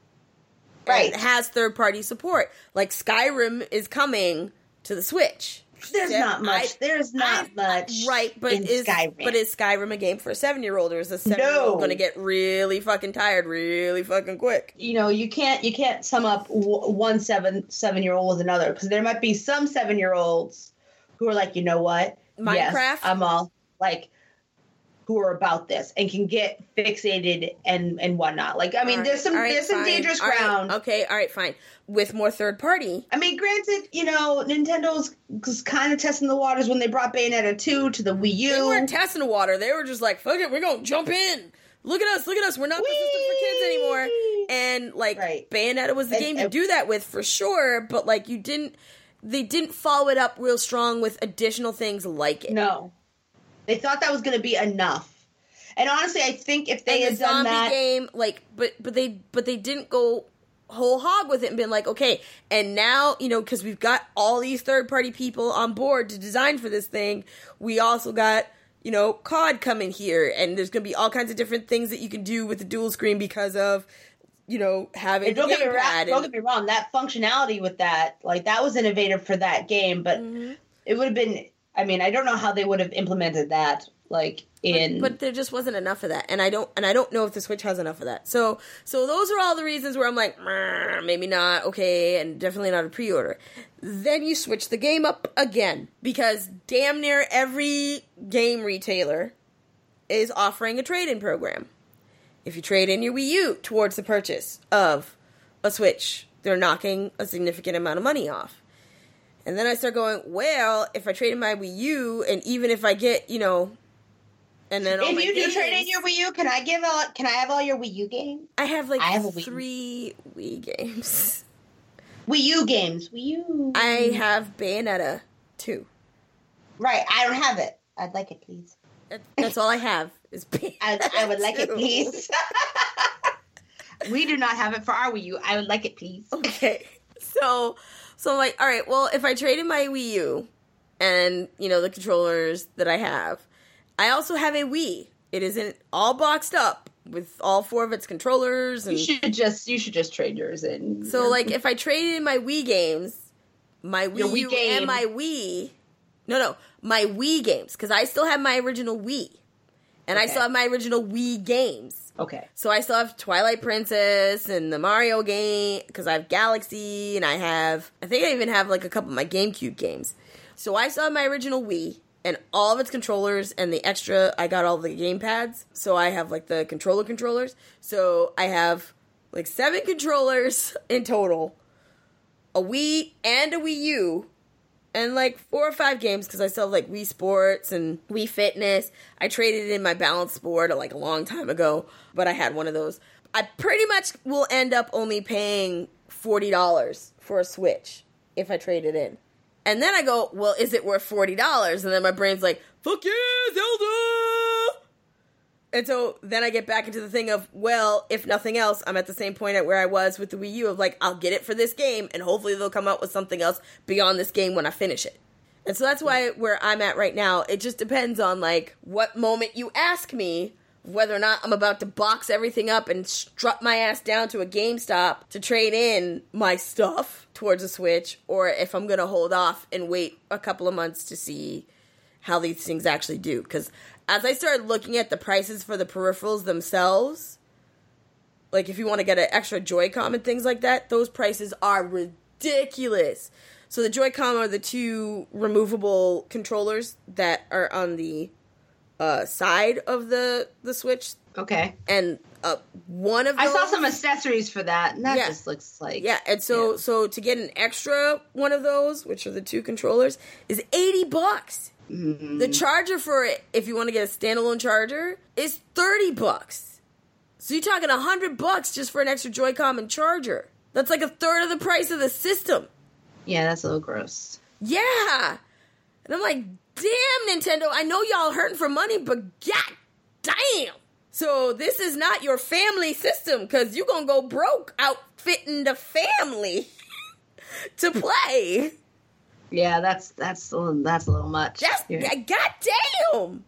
Right. And has third-party support. Like, Skyrim is coming to the Switch. There's Yeah, not much. I- There's not I- much. Right, but in is Skyrim. but is Skyrim a game for a seven-year-old, or is a seven-year-old No. going to get really fucking tired really fucking quick? You know, you can't you can't sum up w- one seven seven year old with another, because there might be some seven year olds who are like, you know what, Minecraft? Yes, I'm all like, who are about this and can get fixated and and whatnot. Like, I mean, All there's right, some all right, there's some fine. dangerous All right, ground. Okay, all right, fine. With more third-party. I mean, granted, you know, Nintendo's kind of testing the waters when they brought Bayonetta two to the Wii U. They weren't testing the water. They were just like, fuck it, we're going to jump in. Look at us, look at us. We're not the system for kids anymore. And, like, Right. Bayonetta was the And- game to and- do that with, for sure. But, like, you didn't, they didn't follow it up real strong with additional things like it. No. They thought that was going to be enough. And honestly, I think if they and had the done zombie that, game, like, but but they but they didn't go whole hog with it and been like, okay, and now, you know, because we've got all these third party people on board to design for this thing, we also got, you know, C O D coming here, and there's going to be all kinds of different things that you can do with the dual screen because of, you know, having and don't the get me wrong, gamepad. don't get me wrong, that functionality with that, like, that was innovative for that game, but Mhm. it would have been. I mean, I don't know how they would have implemented that, like in. But, but there just wasn't enough of that, and I don't, and I don't know if the Switch has enough of that. So, so those are all the reasons where I'm like, "Meh, maybe not, okay, and definitely not a pre-order. Then you switch the game up again, because damn near every game retailer is offering a trade-in program. If you trade in your Wii U towards the purchase of a Switch, they're knocking a significant amount of money off. And then I start going, well, if I trade in my Wii U, and even if I get, you know, and then all if my you do games, trade in your Wii U, can I give all? Can I have all your Wii U games? I have like I have a Wii. three Wii games. Wii U games. Wii U. I have Bayonetta two. Right. I don't have it. I'd like it, please. That, that's all I have is Bayonetta I, I would like it, two. please. We do not have it for our Wii U. I would like it, please. Okay, so so I'm like, all right, well, if I trade in my Wii U and, you know, the controllers that I have, I also have a Wii. It isn't all boxed up with all four of its controllers, and You should just you should just trade yours in. so like if I traded in my Wii games, my Wii, Your Wii U game. and my Wii, no, no, my Wii games, because I still have my original Wii, And okay. I still have my original Wii games. Okay. So I still have Twilight Princess and the Mario game, because I have Galaxy, and I have, I think I even have like a couple of my GameCube games. So I still have my original Wii and all of its controllers, and the extra, I got all the game pads. So I have like the controller controllers. So I have like seven controllers in total, a Wii and a Wii U, and like four or five games, because I still have like Wii Sports and Wii Fitness. I traded in my balance board like a long time ago, but I had one of those. I pretty much will end up only paying forty dollars for a Switch if I trade it in. And then I go, well, is it worth forty dollars? And then my brain's like, fuck yeah, Zelda! And so then I get back into the thing of, well, if nothing else, I'm at the same point at where I was with the Wii U of like, I'll get it for this game, and hopefully they'll come out with something else beyond this game when I finish it. And so that's why where I'm at right now, it just depends on like what moment you ask me, whether or not I'm about to box everything up and strut my ass down to a GameStop to trade in my stuff towards a Switch, or if I'm going to hold off and wait a couple of months to see how these things actually do. Because as I started looking at the prices for the peripherals themselves, like if you want to get an extra Joy-Con and things like that, those prices are ridiculous. So the Joy-Con are the two removable controllers that are on the uh, side of the, the Switch. Okay. And uh, one of those... I saw some accessories for that, and that yeah. just looks like... Yeah, and so, yeah. so to get an extra one of those, which are the two controllers, is eighty bucks. Mm-hmm. The charger for it, if you want to get a standalone charger, is thirty bucks. So you're talking one hundred bucks just for an extra Joy-Con and charger. That's like a third of the price of the system. Yeah, that's a little gross. Yeah. And I'm like, damn, Nintendo, I know y'all hurting for money, but god damn. So this is not your family system, because you're going to go broke outfitting the family to play. Yeah, that's that's a little, that's a little much. That's, yeah. God damn.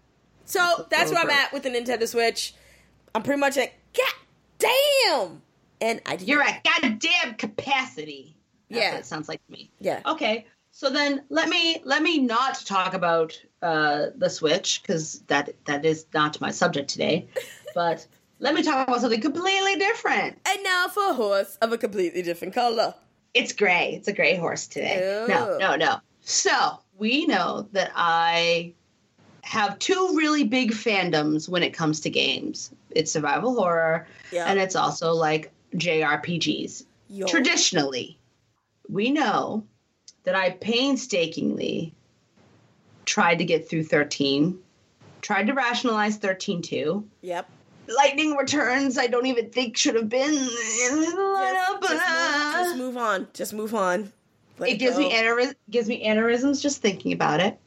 So that's where I'm at with the Nintendo Switch. I'm pretty much at god damn. And I You're at goddamn capacity. That's yeah. what it sounds like to me. Yeah. Okay. So then let me let me not talk about uh, the Switch, because that that is not my subject today. But let me talk about something completely different. And now for a horse of a completely different color. It's gray. It's a gray horse today. Ew. No, no, no. So we know that I have two really big fandoms when it comes to games. It's survival horror, yeah. and it's also like J R P Gs. Yo. Traditionally, we know that I painstakingly tried to get through thirteen, tried to rationalize thirteen too. Yep. Lightning Returns, I don't even think should have been. Just, just, move, just move on. Just move on. Let it it gives go. me aneurys- gives me aneurysms just thinking about it.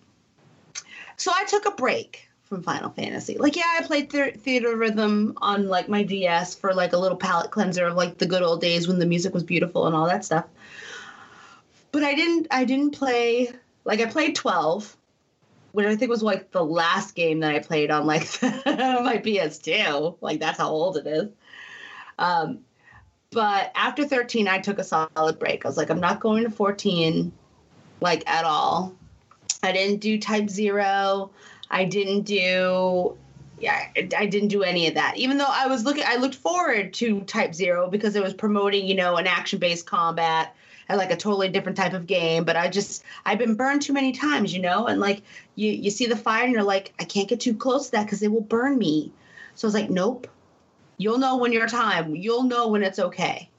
So I took a break from Final Fantasy. Like, yeah, I played th- Theater Rhythm on like my D S for like a little palate cleanser of like the good old days when the music was beautiful and all that stuff. But I didn't. I didn't play. Like, I played twelve, which I think was like the last game that I played on like my P S two. Like, that's how old it is. Um, but after thirteen, I took a solid break. I was like, I'm not going to fourteen, like, at all. I didn't do Type Zero. I didn't do. Yeah, I didn't do any of that. Even though I was looking, I looked forward to Type Zero because it was promoting, you know, an action-based combat and like a totally different type of game. But I just, I've been burned too many times, you know, and like you, you see the fire and you're like, I can't get too close to that because it will burn me. So I was like, nope, you'll know when your time, you'll know when it's okay.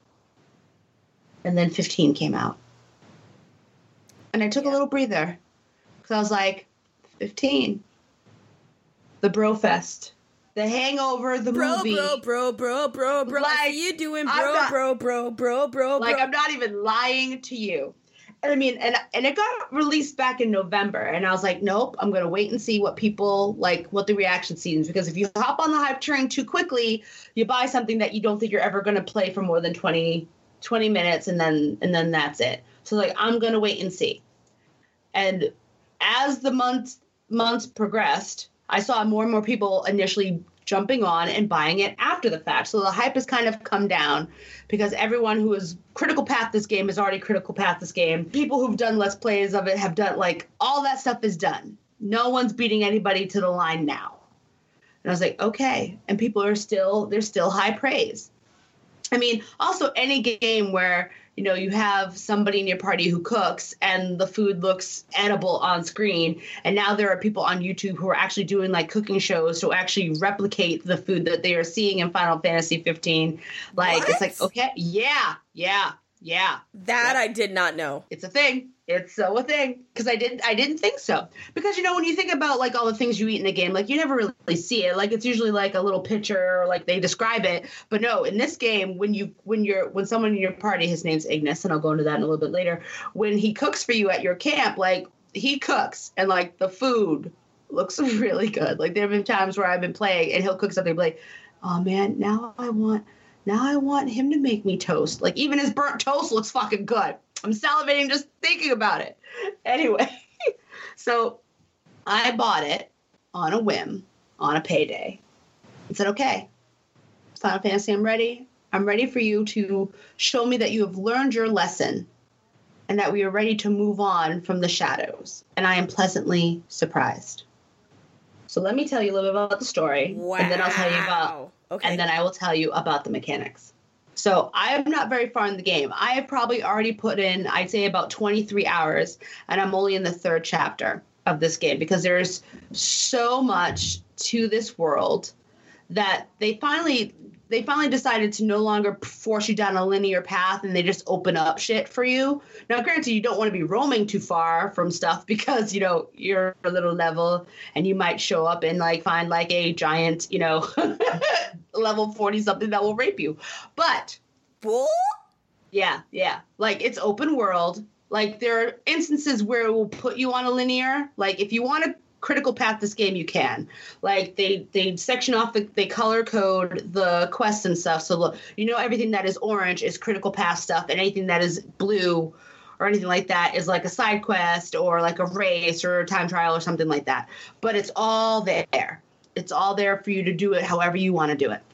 And then fifteen came out. And I took yeah. a little breather because I was like, fifteen. The Brofest. The Hangover, the bro, movie. Bro, bro, bro, bro, bro, like, I see you doing bro, not, bro, bro, bro, bro, Like, bro. I'm not even lying to you. And I mean, and and it got released back in November. And I was like, nope, I'm going to wait and see what people, like, what the reaction scenes. Because if you hop on the hype train too quickly, you buy something that you don't think you're ever going to play for more than twenty, twenty minutes. And then, and then that's it. So, like, I'm going to wait and see. And as the months months progressed, I saw more and more people initially jumping on and buying it after the fact. So the hype has kind of come down because everyone who has critical path this game has already critical path this game. People who've done Let's Plays of it have done, like, all that stuff is done. No one's beating anybody to the line now. And I was like, okay. And people are still, there's still high praise. I mean, also any game where, you know, you have somebody in your party who cooks and the food looks edible on screen. And now there are people on YouTube who are actually doing like cooking shows to actually replicate the food that they are seeing in Final Fantasy fifteen. Like, What? It's like, okay, yeah, yeah, yeah. That yeah. I did not know. It's a thing. It's so a thing because I didn't I didn't think so, because you know when you think about like all the things you eat in a game, like you never really see it, like it's usually like a little picture or like they describe it, but no, in this game when you when you're when someone in your party, his name's Ignis and I'll go into that in a little bit later, when he cooks for you at your camp, like he cooks and like the food looks really good. Like there have been times where I've been playing and he'll cook something like, oh man, now I want now I want him to make me toast. Like even his burnt toast looks fucking good. I'm salivating just thinking about it. Anyway, so I bought it on a whim, on a payday, and said, okay, Final Fantasy, I'm ready. I'm ready for you to show me that you have learned your lesson and that we are ready to move on from the shadows. And I am pleasantly surprised. So let me tell you a little bit about the story. Wow. And then I'll tell you about, okay. and then I will tell you about the mechanics. So I am not very far in the game. I have probably already put in, I'd say about twenty-three hours, and I'm only in the third chapter of this game because there's so much to this world that they finally they finally decided to no longer force you down a linear path and they just open up shit for you. Now, granted, you don't want to be roaming too far from stuff because, you know, you're a little level and you might show up and like find like a giant, you know, level forty something that will rape you. But Bull? yeah, yeah. Like it's open world. Like there are instances where it will put you on a linear. Like if you want to critical path this game, you can. Like they they section off the they color code the quests and stuff. So look, you know everything that is orange is critical path stuff, and anything that is blue or anything like that is like a side quest or like a race or a time trial or something like that. But it's all there. It's all there for you to do it however you want to do it.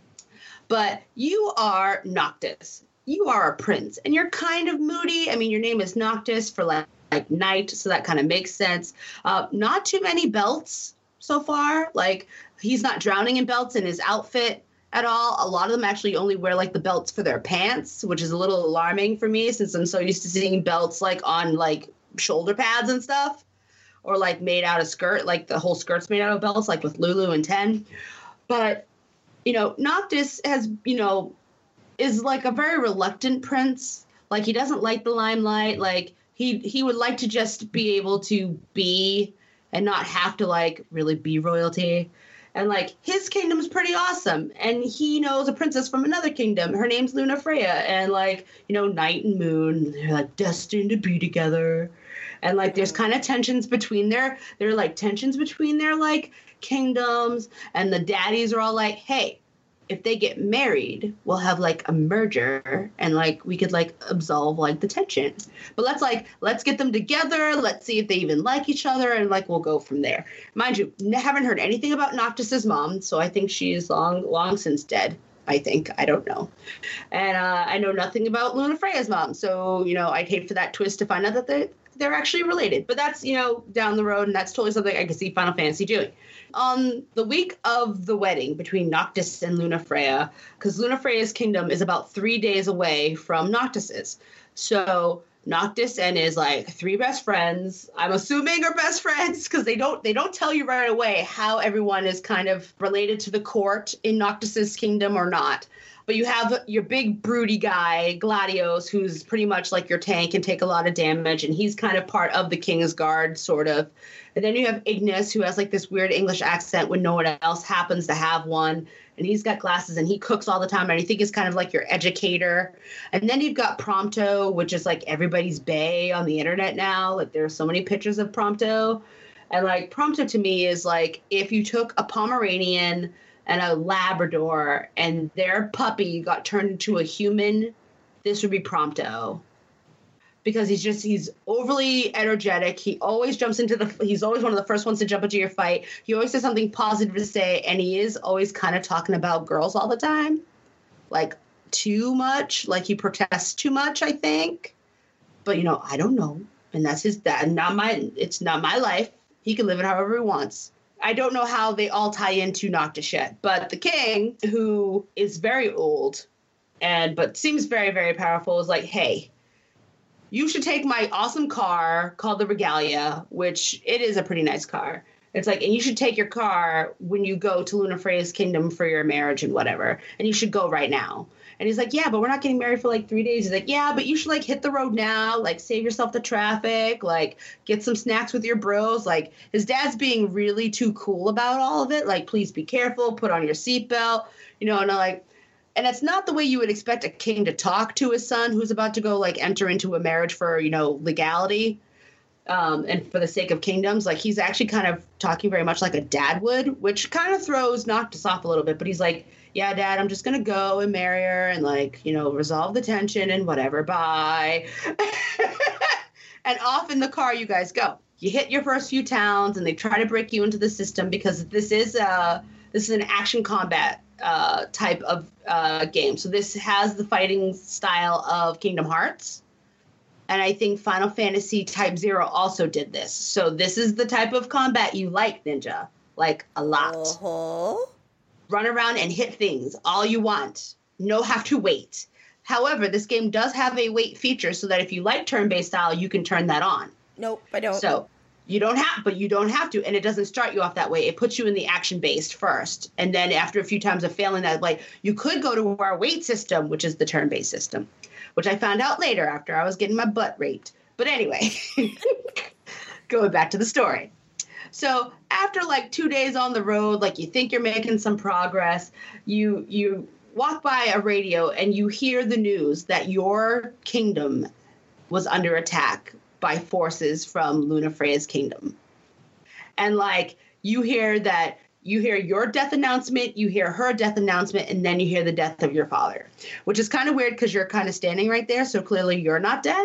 But you are Noctis. You are a prince, and you're kind of moody. I mean, your name is Noctis for like, like night, so that kind of makes sense. Uh, not too many belts so far. Like, he's not drowning in belts in his outfit at all. A lot of them actually only wear, like, the belts for their pants, which is a little alarming for me since I'm so used to seeing belts, like, on, like, shoulder pads and stuff. Or, like, made out of skirt. Like, the whole skirt's made out of belts, like with Lulu and Ten. But, you know, Noctis has, you know, is, like, a very reluctant prince. Like, he doesn't like the limelight. Like, he he would like to just be able to be and not have to, like, really be royalty. And, like, his kingdom's pretty awesome. And he knows a princess from another kingdom. Her name's Lunafreya. And, like, you know, night and moon, they're, like, destined to be together. And, like, there's kind of tensions between their, there are, like, tensions between their, like, kingdoms. And the daddies are all like, hey, if they get married, we'll have, like, a merger. And, like, we could, like, absolve, like, the tension. But let's, like, let's get them together. Let's see if they even like each other. And, like, we'll go from there. Mind you, haven't heard anything about Noctis's mom. So I think she's long, long since dead. I think. I don't know. And uh, I know nothing about Lunafreya's mom. So, you know, I'd hate for that twist to find out that they they're actually related. But that's, you know, down the road, and that's totally something I can see Final Fantasy doing. On the week of the wedding between Noctis and Lunafreya, because Lunafreya's kingdom is about three days away from Noctis's. So Noctis and his, like, three best friends, I'm assuming are best friends, because they don't they don't tell you right away how everyone is kind of related to the court in Noctis's kingdom or not. But you have your big broody guy, Gladios, who's pretty much like your tank and take a lot of damage, and he's kind of part of the King's Guard, sort of. And then you have Ignis, who has like this weird English accent when no one else happens to have one. And he's got glasses and he cooks all the time. And I think he's kind of like your educator. And then you've got Prompto, which is like everybody's bae on the internet now. Like there are so many pictures of Prompto. And like Prompto to me is like if you took a Pomeranian and a Labrador and their puppy got turned into a human, this would be Prompto. Because he's just, he's overly energetic. He always jumps into the, he's always one of the first ones to jump into your fight. He always has something positive to say, and he is always kind of talking about girls all the time. Like, too much. Like, he protests too much, I think. But, you know, I don't know. And that's his, that, not my, it's not my life. He can live it however he wants. I don't know how they all tie into Noctis yet, but the king, who is very old and but seems very, very powerful, is like, hey, you should take my awesome car called the Regalia, which it is a pretty nice car. It's like, and you should take your car when you go to Lunafreya's kingdom for your marriage and whatever, and you should go right now. And he's like, yeah, but we're not getting married for like three days. He's like, yeah, but you should like hit the road now, like save yourself the traffic, like get some snacks with your bros. Like his dad's being really too cool about all of it. Like, please be careful, put on your seatbelt, you know, and like, and it's not the way you would expect a king to talk to his son who's about to go like enter into a marriage for, you know, legality. Um, and for the sake of kingdoms, like he's actually kind of talking very much like a dad would, which kind of throws Noctis off a little bit. But he's like, yeah, Dad, I'm just going to go and marry her and like, you know, resolve the tension and whatever. Bye. And off in the car you guys go. You hit your first few towns and they try to break you into the system because this is uh this is an action combat uh, type of uh, game. So this has the fighting style of Kingdom Hearts. And I think Final Fantasy Type Zero also did this. So this is the type of combat you like, Ninja. Like, a lot. Uh-huh. Run around and hit things all you want. No have to wait. However, this game does have a wait feature so that if you like turn-based style, you can turn that on. Nope, I don't. So you don't have, but you don't have to. And it doesn't start you off that way. It puts you in the action-based first. And then after a few times of failing that, like, you could go to our wait system, which is the turn-based system, which I found out later after I was getting my butt raped. But anyway, going back to the story. So after like two days on the road, like you think you're making some progress, you you walk by a radio and you hear the news that your kingdom was under attack by forces from Lunafreya's kingdom. And like you hear that, you hear your death announcement, you hear her death announcement, and then you hear the death of your father, which is kind of weird because you're kind of standing right there. So clearly you're not dead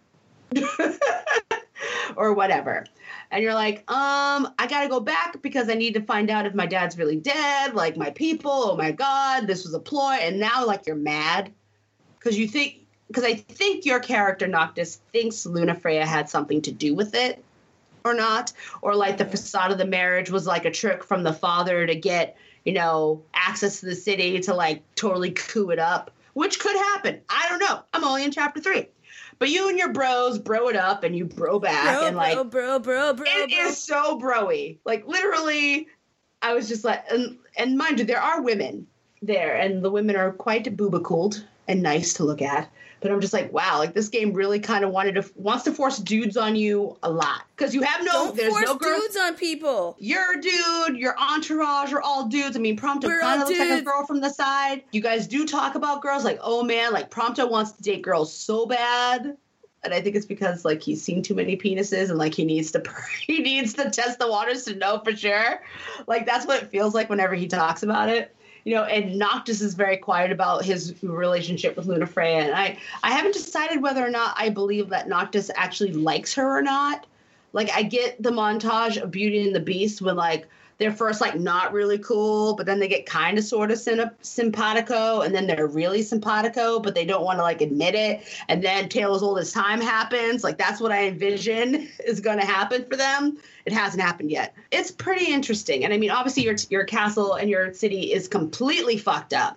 or whatever. And you're like, um, I got to go back because I need to find out if my dad's really dead. Like my people, oh my God, this was a ploy. And now like you're mad because you think, because I think your character Noctis thinks Lunafreya had something to do with it or not. Or like the facade of the marriage was like a trick from the father to get, you know, access to the city to like totally coup it up, which could happen. I don't know. I'm only in chapter three. But you and your bros bro it up and you bro back bro, and like bro, bro, bro, bro, it bro. is so bro-y. Like literally, I was just like, and, and mind you, there are women there and the women are quite booba-cooled and nice to look at. But I'm just like, wow, like this game really kind of wanted to wants to force dudes on you a lot because you have no, Don't there's force no girls. dudes on people. You're a dude, your entourage are all dudes. I mean, Prompto kind of looks like a girl from the side. You guys do talk about girls, like, oh man, like Prompto wants to date girls so bad. And I think it's because like he's seen too many penises and like he needs to he needs to test the waters to know for sure. Like that's what it feels like whenever he talks about it. You know, and Noctis is very quiet about his relationship with Lunafreya. And I, I haven't decided whether or not I believe that Noctis actually likes her or not. Like, I get the montage of Beauty and the Beast when, like, they're first, like, not really cool, but then they get kind of sort of sim- simpatico, and then they're really simpatico, but they don't want to, like, admit it. And then Tale as Old as Time happens. Like, that's what I envision is going to happen for them. It hasn't happened yet. It's pretty interesting. And, I mean, obviously your your castle and your city is completely fucked up.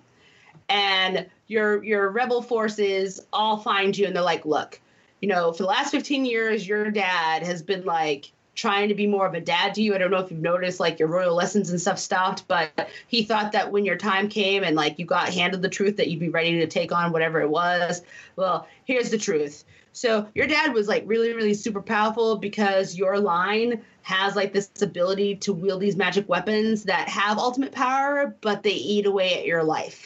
And your your rebel forces all find you, and they're like, look, you know, for the last fifteen years, your dad has been, like, trying to be more of a dad to you. I don't know if you've noticed, like, your royal lessons and stuff stopped, but he thought that when your time came and, like, you got handed the truth that you'd be ready to take on whatever it was. Well, here's the truth. So your dad was, like, really, really super powerful because your line has, like, this ability to wield these magic weapons that have ultimate power, but they eat away at your life.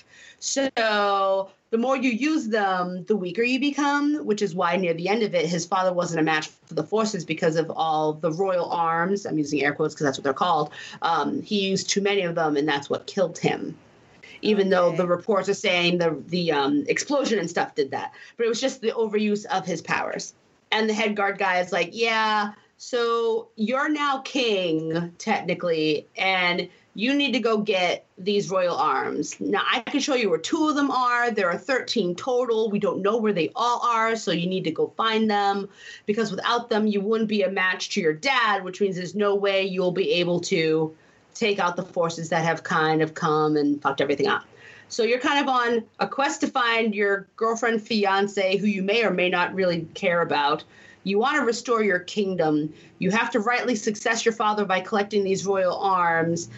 So the more you use them, the weaker you become, which is why near the end of it, his father wasn't a match for the forces because of all the royal arms. I'm using air quotes because that's what they're called. Um, he used too many of them, and that's what killed him. Even okay. though the reports are saying the the um, explosion and stuff did that. But it was just the overuse of his powers. And the head guard guy is like, yeah, so you're now king, technically, and you need to go get these royal arms. Now, I can show you where two of them are. There are thirteen total. We don't know where they all are, so you need to go find them, because without them, you wouldn't be a match to your dad, which means there's no way you'll be able to take out the forces that have kind of come and fucked everything up. So you're kind of on a quest to find your girlfriend, fiance, who you may or may not really care about. You want to restore your kingdom. You have to rightly success your father by collecting these royal arms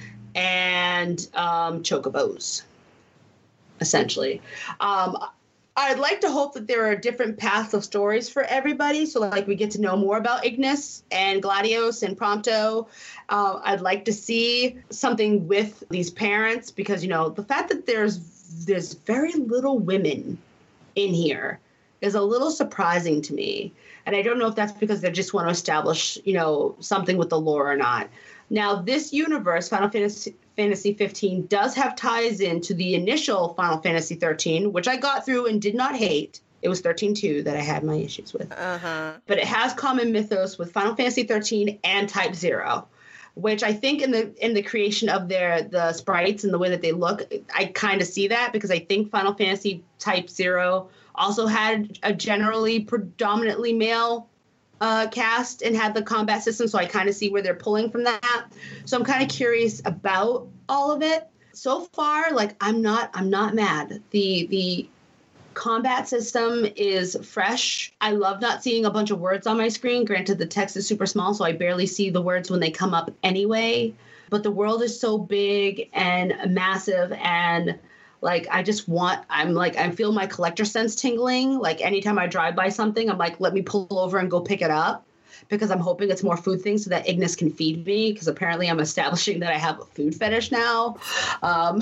and um, chocobos, essentially. Um, I'd like to hope that there are different paths of stories for everybody. So, like, we get to know more about Ignis and Gladios and Prompto. Uh, I'd like to see something with these parents, because, you know, the fact that there's there's very little women in here is a little surprising to me. And I don't know if that's because they just want to establish, you know, something with the lore or not. Now, this universe, Final Fantasy, Fantasy fifteen, does have ties into the initial Final Fantasy thirteen, which I got through and did not hate. It was thirteen two that I had my issues with. Uh-huh. But it has common mythos with Final Fantasy thirteen and Type Zero, which I think in the in the creation of their the sprites and the way that they look, I kind of see that, because I think Final Fantasy Type Zero also had a generally predominantly male uh, cast and had the combat system, so I kind of see where they're pulling from that. So I'm kind of curious about all of it. So far, like, I'm not I'm not mad. The the combat system is fresh. I love not seeing a bunch of words on my screen. Granted, the text is super small, so I barely see the words when they come up anyway. But the world is so big and massive, and like, I just want, I'm like, I feel my collector sense tingling. Like, anytime I drive by something, I'm like, let me pull over and go pick it up, because I'm hoping it's more food things so that Ignis can feed me, because apparently I'm establishing that I have a food fetish now. Um,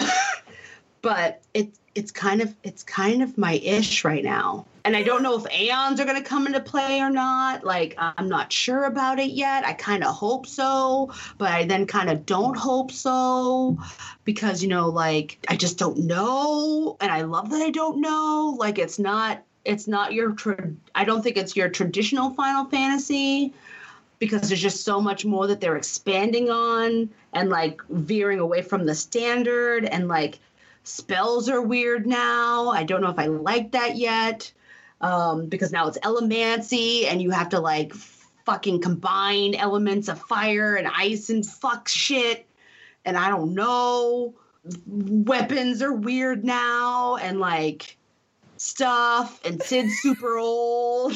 but it's it's kind of it's kind of my ish right now. And I don't know if Aeons are going to come into play or not. Like, I'm not sure about it yet. I kind of hope so, but I then kind of don't hope so, because, you know, like, I just don't know. And I love that I don't know. Like, it's not it's not your tra- I don't think it's your traditional Final Fantasy, because there's just so much more that they're expanding on and, like, veering away from the standard, and, like, spells are weird now. I don't know if I like that yet, um, because now it's Elemancy, and you have to, like, fucking combine elements of fire and ice and fuck shit. And I don't know. Weapons are weird now, and, like, stuff, and Sid's super old.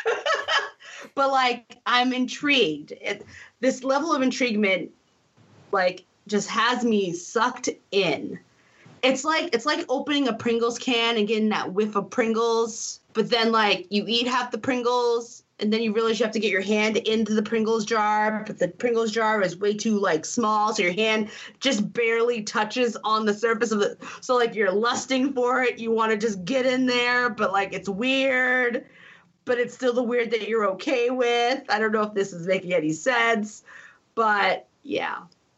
But, like, I'm intrigued. It, this level of intriguement, like, just has me sucked in. It's like it's like opening a Pringles can and getting that whiff of Pringles, but then, like, you eat half the Pringles, and then you realize you have to get your hand into the Pringles jar, but the Pringles jar is way too, like, small, so your hand just barely touches on the surface of it. So, like, you're lusting for it, you want to just get in there, but, like, it's weird, but it's still the weird that you're okay with. I don't know if this is making any sense, but yeah.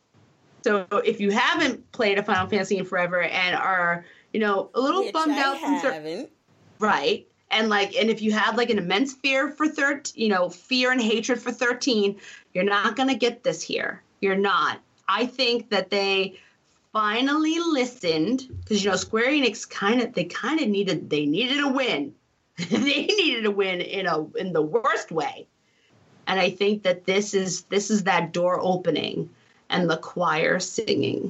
So if you haven't played a Final Fantasy in forever and are, you know, a little Which bummed I out, haven't. Right, and like, and if you had like an immense fear for thirteen, you know, fear and hatred for thirteen, you're not gonna get this here. You're not. I think that they finally listened, because, you know, Square Enix kind of they kind of needed they needed a win. They needed a win in a in the worst way, and I think that this is this is that door opening. And the choir singing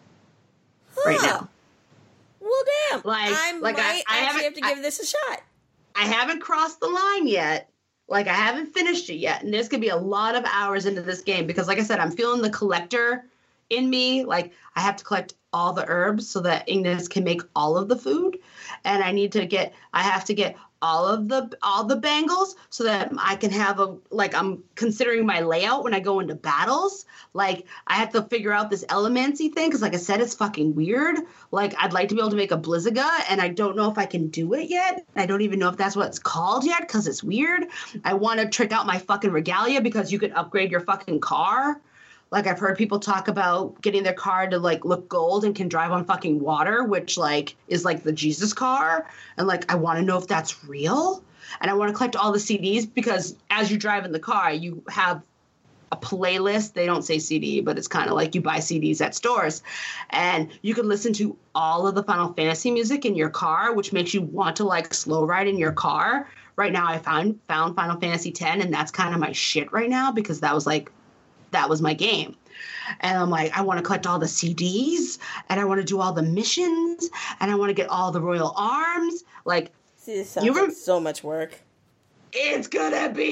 huh. right now. Well, damn. Like, I like might I, I actually have to give I, this a shot. I haven't crossed the line yet. Like, I haven't finished it yet. And there's going to be a lot of hours into this game, because, like I said, I'm feeling the collector in me. Like, I have to collect all the herbs so that Ignis can make all of the food. And I need to get, I have to get all of the, all the bangles so that I can have a, like, I'm considering my layout when I go into battles. Like, I have to figure out this Elemancy thing, because, like I said, it's fucking weird. Like, I'd like to be able to make a Blizzaga, and I don't know if I can do it yet. I don't even know if that's what it's called yet, because it's weird. I want to trick out my fucking Regalia, because you can upgrade your fucking car. Like, I've heard people talk about getting their car to, like, look gold and can drive on fucking water, which, like, is, like, the Jesus car. And, like, I want to know if that's real. And I want to collect all the C Ds, because as you drive in the car, you have a playlist. They don't say C D, but it's kind of like you buy C Ds at stores. And you can listen to all of the Final Fantasy music in your car, which makes you want to like slow ride in your car. Right now I found found Final Fantasy ten, and that's kind of my shit right now because that was like that was my game. And I'm like, I want to collect all the C Ds, and I want to do all the missions, and I want to get all the royal arms. Like, see, this sounds like so much work. It's gonna be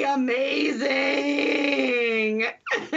amazing.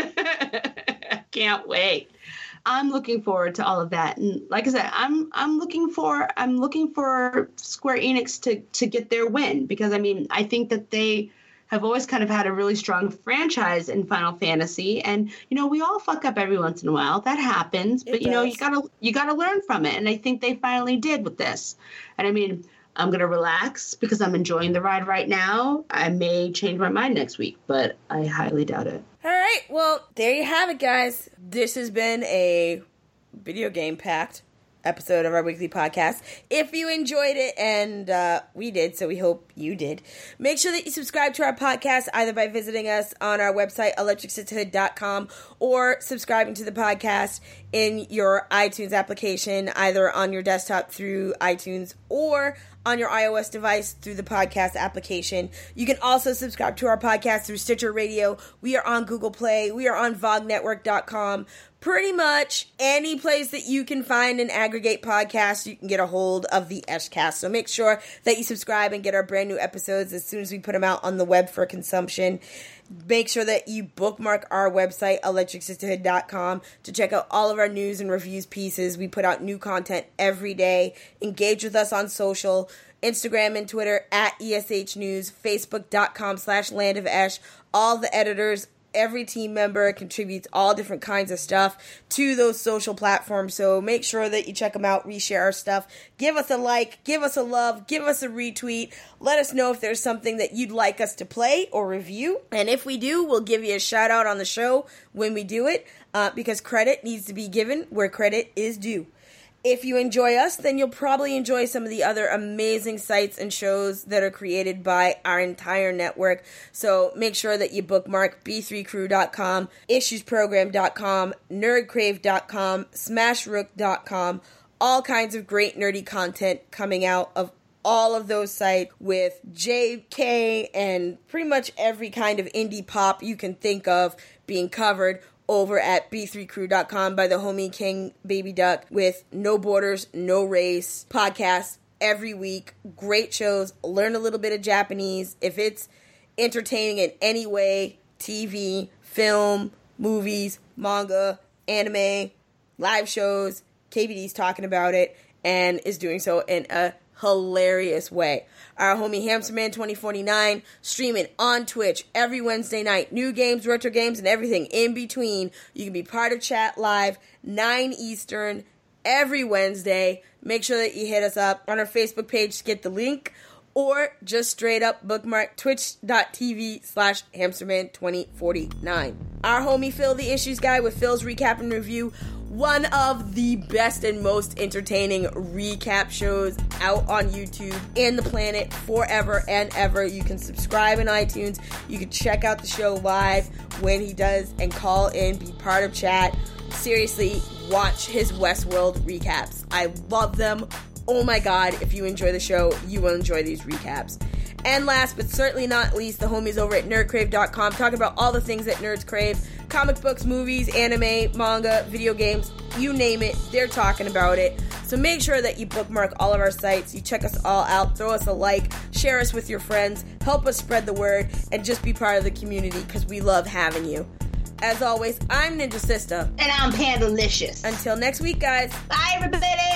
Can't wait. I'm looking forward to all of that. And like I said, I'm I'm looking for I'm looking for Square Enix to to get their win, because I mean, I think that they have always kind of had a really strong franchise in Final Fantasy, and you know, we all fuck up every once in a while. That happens, but it you does. know, you gotta you gotta learn from it, and I think they finally did with this. And I mean, I'm gonna relax because I'm enjoying the ride right now. I may change my mind next week, but I highly doubt it. All right, well, there you have it, guys. This has been a video game packed episode of our weekly podcast. If you enjoyed it, and uh, we did, so we hope you did, make sure that you subscribe to our podcast either by visiting us on our website, electric sisterhood dot com, or subscribing to the podcast in your iTunes application, either on your desktop through iTunes or on your iOS device through the podcast application. You can also subscribe to our podcast through Stitcher Radio. We are on Google Play. We are on vog network dot com. Pretty much any place that you can find and aggregate podcasts, you can get a hold of the Eshcast. So make sure that you subscribe and get our brand new episodes as soon as we put them out on the web for consumption. Make sure that you bookmark our website, electric sisterhood dot com, to check out all of our news and reviews pieces. We put out new content every day. Engage with us on social, Instagram and Twitter at E S H News, Facebook dot com slash Land of Esh. All the editors, every team member contributes all different kinds of stuff to those social platforms, so make sure that you check them out, reshare our stuff, give us a like, give us a love, give us a retweet, let us know if there's something that you'd like us to play or review, and if we do, we'll give you a shout out on the show when we do it, uh, because credit needs to be given where credit is due. If you enjoy us, then you'll probably enjoy some of the other amazing sites and shows that are created by our entire network. So make sure that you bookmark b three crew dot com, issues program dot com, nerd crave dot com, smash rook dot com. All kinds of great nerdy content coming out of all of those sites with J K and pretty much every kind of indie pop you can think of being covered over at b three crew dot com by the homie King Baby Duck, with No Borders, No Race podcasts every week. Great shows. Learn a little bit of Japanese. If it's entertaining in any way, T V, film, movies, manga, anime, live shows, K B D's talking about it and is doing so in a hilarious way. Our homie Hamsterman twenty forty-nine streaming on Twitch every Wednesday night. New games, retro games, and everything in between. You can be part of chat live, nine Eastern, every Wednesday. Make sure that you hit us up on our Facebook page to get the link, or just straight up bookmark twitch.tv slash hamsterman 2049. Our homie Phil, the Issues Guy, with Phil's Recap and Review, one of the best and most entertaining recap shows out on YouTube in the planet forever and ever. You can subscribe in iTunes. You can check out the show live when he does and call in, be part of chat. Seriously, watch his Westworld recaps. I love them. Oh my god, if you enjoy the show, you will enjoy these recaps. And last but certainly not least, the homies over at nerd crave dot com, talking about all the things that nerds crave. Comic books, movies, anime, manga, video games, you name it, they're talking about it. So make sure that you bookmark all of our sites, you check us all out, throw us a like, share us with your friends, help us spread the word, and just be part of the community, because we love having you. As always, I'm Ninja Sister. And I'm Pandalicious. Until next week, guys. Bye, everybody.